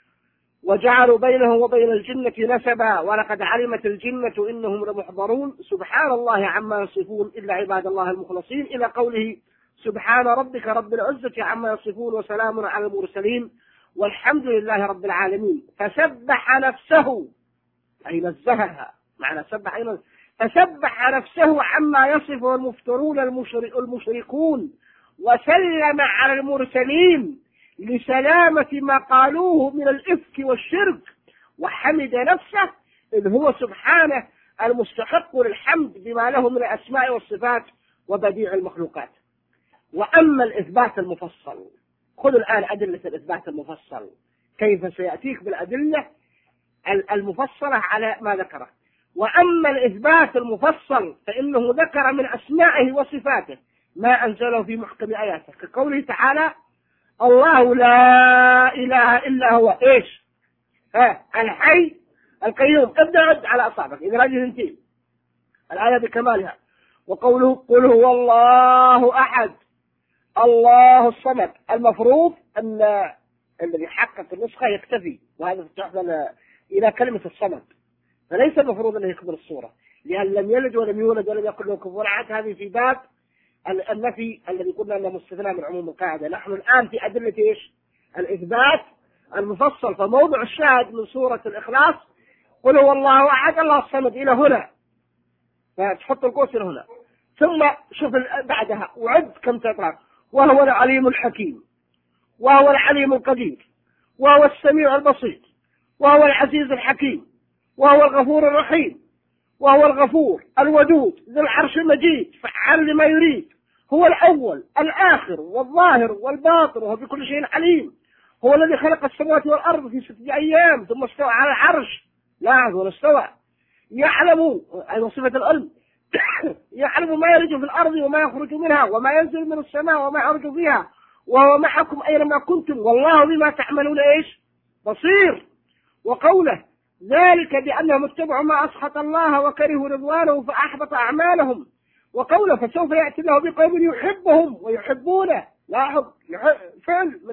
وجعلوا بينه وبين الجنة نسبا ولقد علمت الجنة إنهم لمحضرون سبحان الله عما يصفون إلا عباد الله المخلصين إلى قوله: سبحان ربك رب العزة عما يصفون وسلام على المرسلين والحمد لله رب العالمين. فسبح نفسه أي نزهها، معنى سبح أي نزه. فسبح نفسه عما يصف المفترون المشركون وسلم على المرسلين لسلامة ما قالوه من الإفك والشرك، وحمد نفسه إذ هو سبحانه المستحق للحمد بما له من الأسماء والصفات وبديع المخلوقات. وأما الإثبات المفصل، خذوا الآن أدلة الإثبات المفصل كيف سيأتيك بالأدلة المفصلة على ما ذكره. وأما الإثبات المفصل فإنه ذكر من أسمائه وصفاته ما أنزله في محكم آياته كقوله تعالى: الله لا إله إلا هو إيش؟ ها الحي القيوم. ابدأ على أصابعك إذا هذه تنتهي الآية بكمالها. وقوله: قل هو الله أحد الله الصمد. المفروض أن الذي حقق النسخة يكتفي، وهذا تحمل إلى كلمة الصمد، فليس المفروض أنه يكبر الصورة، لأن لم يلد ولم يولد ولم يكن له كفوا أحد. هذه في باب النفي الذي قلنا أنه مستثنى من عموم القاعدة. نحن الآن في أدلة إيش؟ الإثبات المفصل. فموضع الشاهد من سورة الإخلاص: قل هو الله أحد الله الصمد إلى هنا، فتحط القوس هنا، ثم شوف بعدها وعد كم تطلع: وهو العليم الحكيم وهو العليم القدير وهو السميع البصير وهو العزيز الحكيم وهو الغفور الرحيم وهو الغفور الودود ذو العرش المجيد فعال لما يريد. هو الأول الآخر والظاهر والباطن وهو بكل شيء عليم. هو الذي خلق السماوات والأرض في ستة أيام ثم استوى على العرش. لا هو استوى يعلم أي صفة العلم يعلم ما يلج في الأرض وما يخرج منها وما ينزل من السماء وما يعرج فيها وهو معكم أينما كنتم والله بما تعملون إيش بصير. وقوله: ذلك بأنهم اتبعوا ما أسخط الله وكرهوا رضوانه فأحبط أعمالهم. وقوله: فسوف يأتي الله بقوم يحبهم ويحبونه. لاحظ فعل من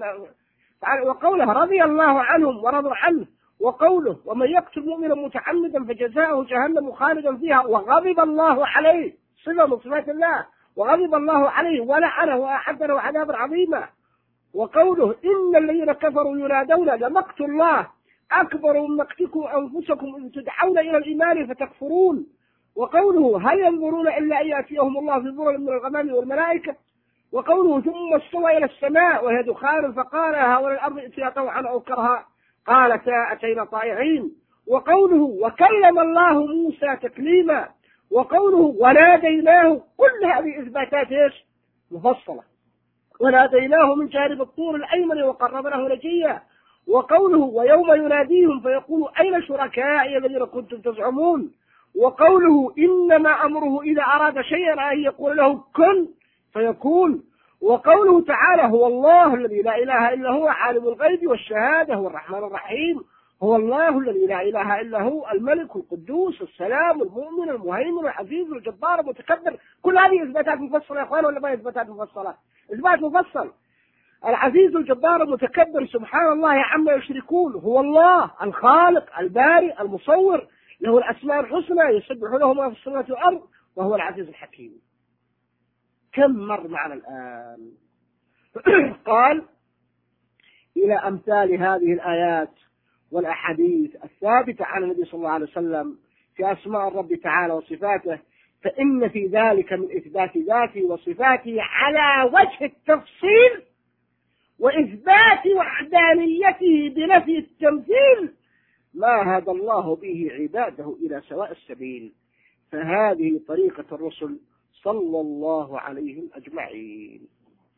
وقوله: رضي الله عنهم ورضوا عنه. وقوله: ومن يقتل مؤمنا متعمدا فجزاؤه جهنم خالدا فيها وغضب الله عليه، صفة من صفات الله، وغضب الله عليه ولعنه وأعد له عذابا عظيما. وقوله: إن الذين كفروا ينادون لمقت الله أكبر من مقتكم أنفسكم إذ تدعون إلى الإيمان فتكفرون. وقوله: هل ينظرون إلا أن يأتيهم الله في ظلل من الغمام والملائكة. وقوله: ثم استوى إلى السماء وهي دخان فقال هؤلاء الأرض ائتيا طوعا أو كرها قالتا أتينا طائعين. وقوله: وكلم الله موسى تكليما. وقوله: وناديناه. كل هذه إثباتات إيش مفصلة. وناديناه من جانب الطور الأيمن وقربناه نجيا. وقوله: ويوم يناديهم فيقول أين شركائي الذين كنتم تزعمون. وقوله: إنما أمره إذا أراد شيئا أن يقول له كن فيكون. وقوله تعالى هو الله الذي لا إله إلا هو عالم الغيب والشهادة هو الرحمن الرحيم، هو الله الذي لا إله إلا هو الملك القدوس السلام المؤمن المهيمن العزيز الجبار المتكبر. كل هذه إثباتات مفصلة يا أخوان ولا ما إثباتات مفصلة؟ إثبات مفصل. العزيز الجبار المتكبر سبحان الله عما يشركون، هو الله الخالق البارئ المصور، له الأسماء الحسنى يسبح له ما في السماوات والأرض وهو العزيز الحكيم. كم مر معنا الآن؟ قال إلى أمثال هذه الآيات والأحاديث الثابتة عن النبي صلى الله عليه وسلم في أسماء الرب تعالى وصفاته، فإن في ذلك من إثبات ذاته وصفاته على وجه التفصيل وإثبات وحدانيته بنفي التمثيل ما هدى الله به عباده إلى سواء السبيل، فهذه طريقة الرسل صلى الله عليهم أجمعين.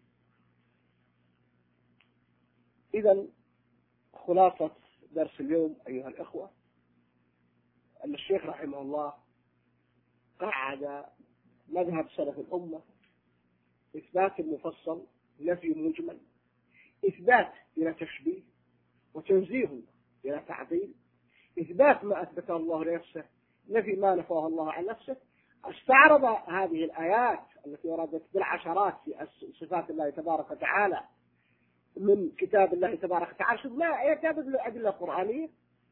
إذن خلاصة درس اليوم أيها الأخوة أن الشيخ رحمه الله قعد مذهب سلف الأمة: إثبات مفصل، نفي مجمل، إثبات إلى تشبيه، وتنزيه إلى تعطيل، إثبات ما أثبته الله لنفسه، نفي ما نفاه الله عن نفسه. استعرض هذه الآيات التي وردت بالعشرات في صفات الله تبارك وتعالى من كتاب الله تبارك وتعالى. شوف ما يعتبر الأدلة القرآنية.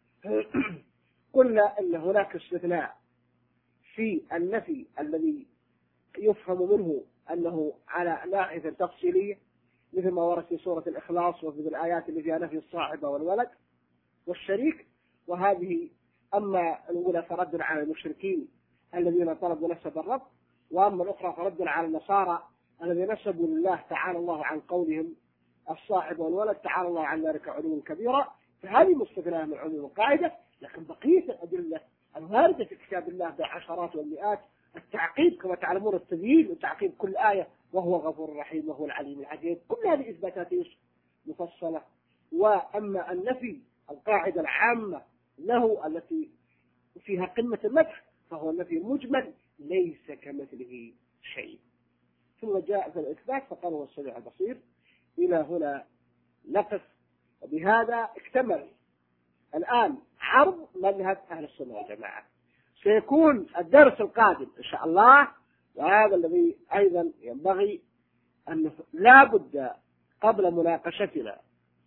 قلنا أن هناك استثناء في النفي الذي يفهم منه أنه على ناحية تفصيلية مثل ما ورد في سورة الإخلاص وفي الآيات اللي فيها نفي الصاحبة والولد والشريك، وهذه أما الأولى فرد على المشركين الذين طلبوا نسب الرب، وأما الأخرى فرد على النصارى الذين نسبوا لله تعالى الله عن قولهم الصاحب والولد تعالى الله عن ذلك علوا كبيرا. فهذه مستثناة من عموم القاعدة، لكن بقية الأدلة الواردة في كتاب الله بعشرات والمئات. التعقيب كما تعلمون التذييل وتعقيب كل آية وهو غفور رحيم وهو العليم العجيب، كل هذه إثباتات مفصلة. وأما النفي القاعدة العامة له التي فيها قمة المدح فهو النفي المجمل ليس كمثله شيء. ثم جاء في الإثبات فقال هو السميع البصير. إلى هنا نقف، وبهذا اكتمل الآن عرض مذهب أهل السنة والجماعة. سيكون الدرس القادم إن شاء الله، وهذا الذي أيضا ينبغي أن لا بد قبل مناقشتنا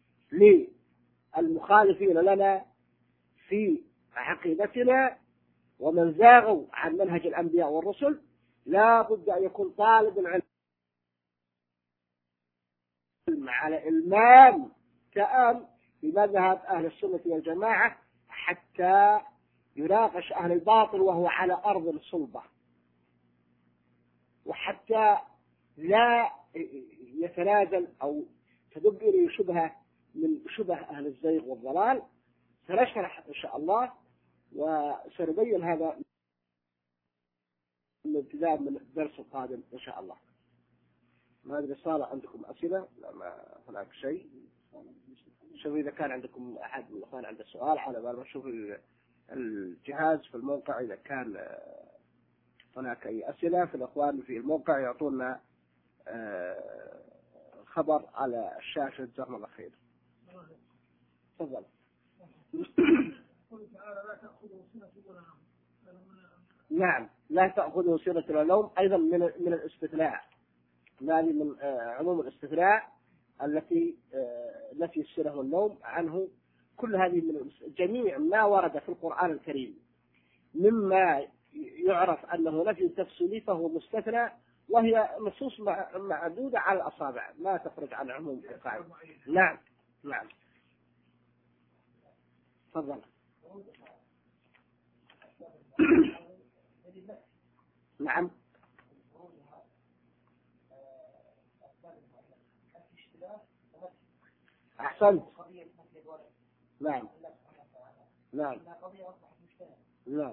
للمخالفين لنا في عقيدتنا ومن زاغوا عن منهج الأنبياء والرسل، لا بد أن يكون طالب العلم على إلمام تام بمذهب أهل السنة والجماعة حتى يناقش أهل الباطل وهو على أرض صلبة، وحتى لا يتنازل أو تدب إليه شبهة من شبه أهل الزيغ والضلال. سنشرح إن شاء الله وسنبين هذا من ابتداء من الدرس القادم إن شاء الله. ما أدري صار عندكم أسئلة؟ لا ما هناك شيء. شوف إذا كان عندكم أحد من الأخوان عنده سؤال على بال ما نشوف الجهاز في الموقع، إذا كان هناك أي أسئلة في الأخوان في الموقع يعطونا خبر على الشاشة. جزاهم الله خير. تفضل. نعم لا تأخذه سنة ولا نوم، أيضا من من الاستثناء، هذه من عموم الاستثناء التي نفي السنة والنوم عنه. كل هذه من جميع ما ورد في القرآن الكريم مما يعرف أنه نفي تفصيلي فهو مستثنى، وهي نصوص معدودة على الأصابع ما تخرج عن عموم القاعدة. نعم نعم تفضل. نعم أحسنت. نعم نعم نعم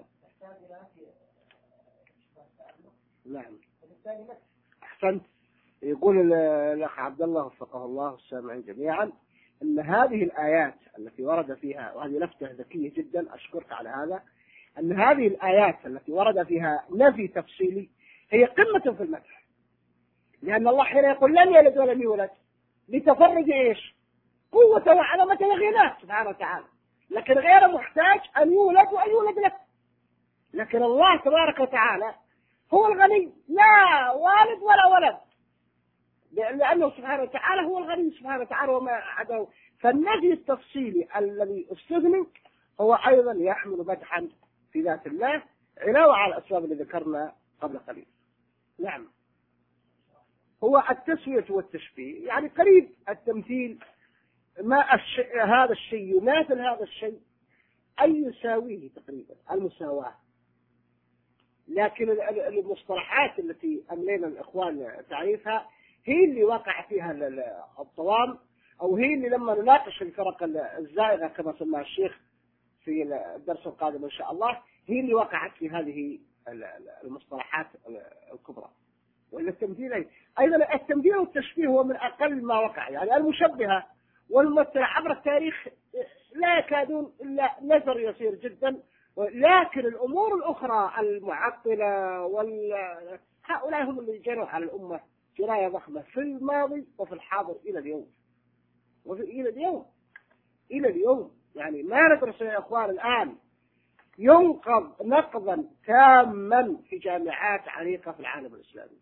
نعم أحسنت. يقول الأخ عبد الله وفقه الله والسامعين جميعا أن هذه الآيات التي ورد فيها، وهذه لفتة ذكية جدا أشكرك على هذا، أن هذه الآيات التي ورد فيها نفي تفصيلي هي قمة في المدح، لأن الله حين يقول لم يلد ولم يولد لتفرج إيش؟ قوة وعظمة وغناه سبحانه وتعالى، لكن غير محتاج أن يولد وأن يولد له. لكن الله تبارك وتعالى هو الغني، لا والد ولا ولد، لأنه سبحانه وتعالى هو الغني سبحانه وتعالى وما عداه. فالنفي التفصيلي الذي استثني هو أيضا يحمل مدحا في ذات الله علاوة على الأسباب اللي ذكرنا قبل قليل. نعم، هو التسوية والتشبيه، يعني قريب التمثيل، ما الشيء هذا الشيء يماثل هذا الشيء أي يساويه تقريبا، المساواة. لكن المصطلحات التي أملينا الإخوان تعريفها هي اللي وقع فيها الطوام، أو هي اللي لما نناقش الفرق الزائغة كما سماها الشيخ في الدرس القادم إن شاء الله، هي اللي وقعت في هذه المصطلحات الكبرى. وإلا التمثيل أيضا التمثيل والتشبيه هو من أقل ما وقع، يعني المشبهة والممثلة عبر التاريخ لا يكادون إلا نظر يسير جدا، لكن الأمور الأخرى المعطلة وال هؤلاء هم اللي جروا على الأمة جراية ضخمة في الماضي وفي الحاضر إلى اليوم، وفي إلى اليوم إلى اليوم يعني ما ندرس يا إخوان الآن ينقض نقضا تاما في جامعات عريقة في العالم الإسلامي.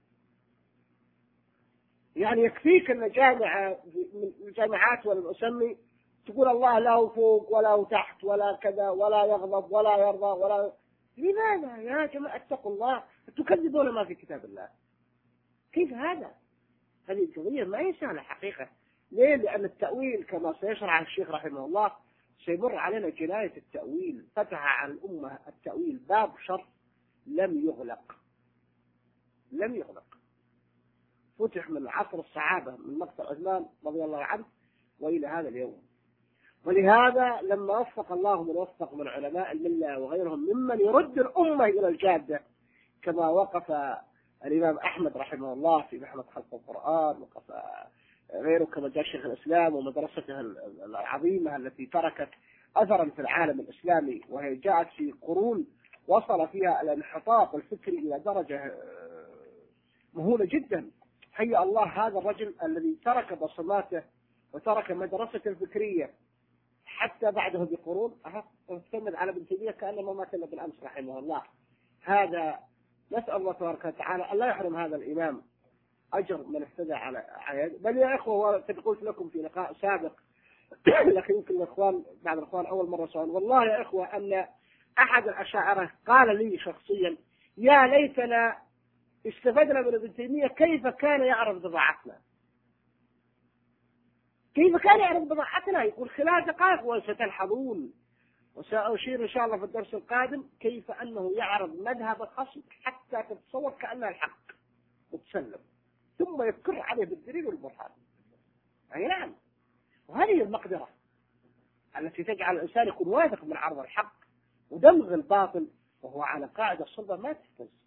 يعني يكفيك أن جامعة من الجامعات ولا أسمي تقول الله لا فوق ولا تحت ولا كذا ولا يغضب ولا يرضى ولا. لماذا يا جماعة اتقوا الله، تكذبون ما في كتاب الله؟ كيف هذا؟ هذه القضية ما هي سهلة حقيقة. ليه؟ لأن التأويل كما سيشرح الشيخ رحمه الله سيمر علينا جناية التأويل، فتح على الأمة التأويل باب شر لم يغلق، لم يغلق، فتح من عصر الصحابة من مقتل عثمان رضي الله عنه وإلى هذا اليوم. ولهذا لما وفق الله من وفق من علماء الملة وغيرهم ممن يرد الأمة إلى الجادة، كما وقف الإمام أحمد رحمه الله في محنة خلق القرآن، وقف غيره كما جاء شيخ الإسلام ومدرسته العظيمة التي تركت أثرا في العالم الإسلامي، وهي جاءت في قرون وصل فيها الانحطاط الفكري إلى درجة مهولة جدا. حي الله هذا الرجل الذي ترك بصماته وترك مدرسة الفكرية حتى بعده بقرون استند على ابن تيمية كأنما مات إلا بالأمس رحمه الله. هذا نسأل الله تبارك وتعالى أن لا يحرم هذا الإمام أجر من اهتدى على عياد. بل يا إخوة قد قلت لكم في لقاء سابق لكن يمكن الإخوان بعض الإخوان أول مرة سؤال، والله يا إخوة أن أحد الأشاعرة قال لي شخصيا يا ليتنا استفدنا من ابن تيمية كيف كان يعرف بضاعتنا، كيف كان يعرف بضاعتنا. يقول خلال دقائق وستلحظون وسأشير إن شاء الله في الدرس القادم كيف أنه يعرض مذهب الخصم حتى تتصور كأنها الحق وتسلم، ثم يذكر عليه بالدليل والبرهان. أي نعم، وهذه المقدرة التي تجعل الإنسان يكون واثق من عرض الحق ودمغ الباطل وهو على قاعدة الصلبة ما تهتز.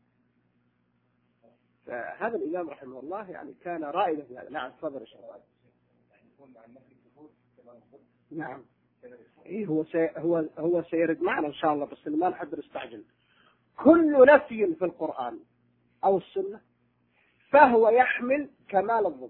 فهذا الإمام رحمه الله يعني كان رائدا في هذا. نعم تفضل يا شيخ. نعم إيه هو سي هو هو سيرد معنا إن شاء الله، بس ما نحب نستعجل. كل نفي في القرآن أو السنة فهو يحمل كمال الضد.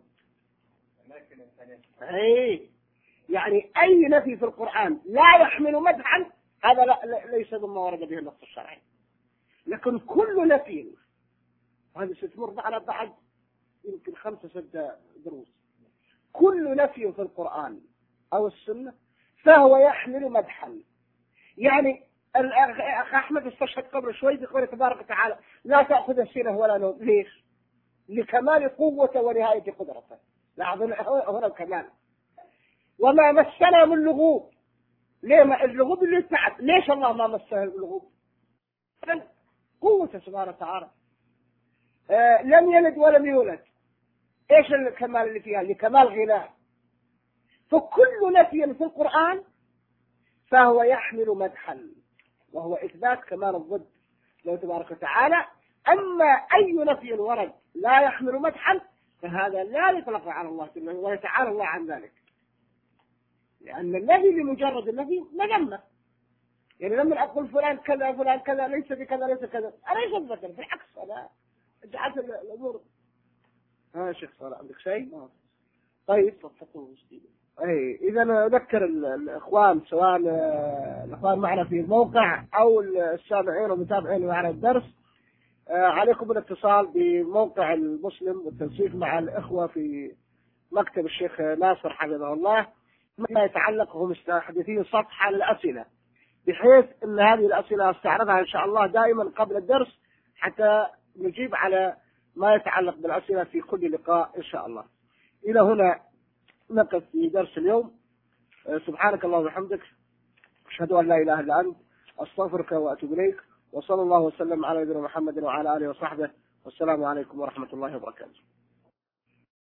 أي يعني أي نفي في القرآن لا يحمل مدحا هذا لا ليس مما ورد به النص الشرعي. لكن كل نفي، وهذا ستمر على بعد يمكن خمسة ستة دروس، كل نفي في القرآن أو السنة فهو يحمل مدحا. يعني الأخ أحمد استشهد قبل شوي بقوله تبارك وتعالى لا تأخذ سنة ولا نوم. ليش؟ لكمال قوة ونهاية قدرته. لاحظوا هنا الكمال. وما مسنا من لغوب. ليه ما اللغوب اللي تعب؟ ليش الله ما مسه اللغوب؟ قوته سبحانه وتعالى. آه لم يلد ولم يولد. ايش الكمال اللي فيها؟ لكمال غناه. فكل نفي في القرآن فهو يحمل مدحا وهو إثبات كمال الضد له تبارك وتعالى. أما أي نفي ورد لا يحمل مدحا فهذا لا يطلق على الله ويتعالى الله عن ذلك، لأن النفي لمجرد النفي مذمة. يعني لما أقول فلان كذا فلان كذا ليس بكذا ليس كذا أنا ليس بكذا، بالعكس أنا جعلت الأمور ها شيخ صالح عندك شيء؟ طيب اي اذا اذكر الاخوان سواء الاخوان معنا في الموقع او السامعين والمتابعين معنا الدرس، عليكم بالاتصال بموقع المسلم والتنسيق مع الاخوه في مكتب الشيخ ناصر حفظه الله ما يتعلق، هم مستحدثين صفحه للاسئله بحيث ان هذه الاسئله استعرضها ان شاء الله دائما قبل الدرس حتى نجيب على ما يتعلق بالاسئله في كل لقاء ان شاء الله. الى هنا نقف في درس اليوم. سبحانك اللهم وبحمدك، أشهد أن لا إله إلا أنت، أستغفرك وأتوب إليك، وصلى الله وسلم على نبينا محمد وعلى آله وصحبه، والسلام عليكم ورحمة الله وبركاته.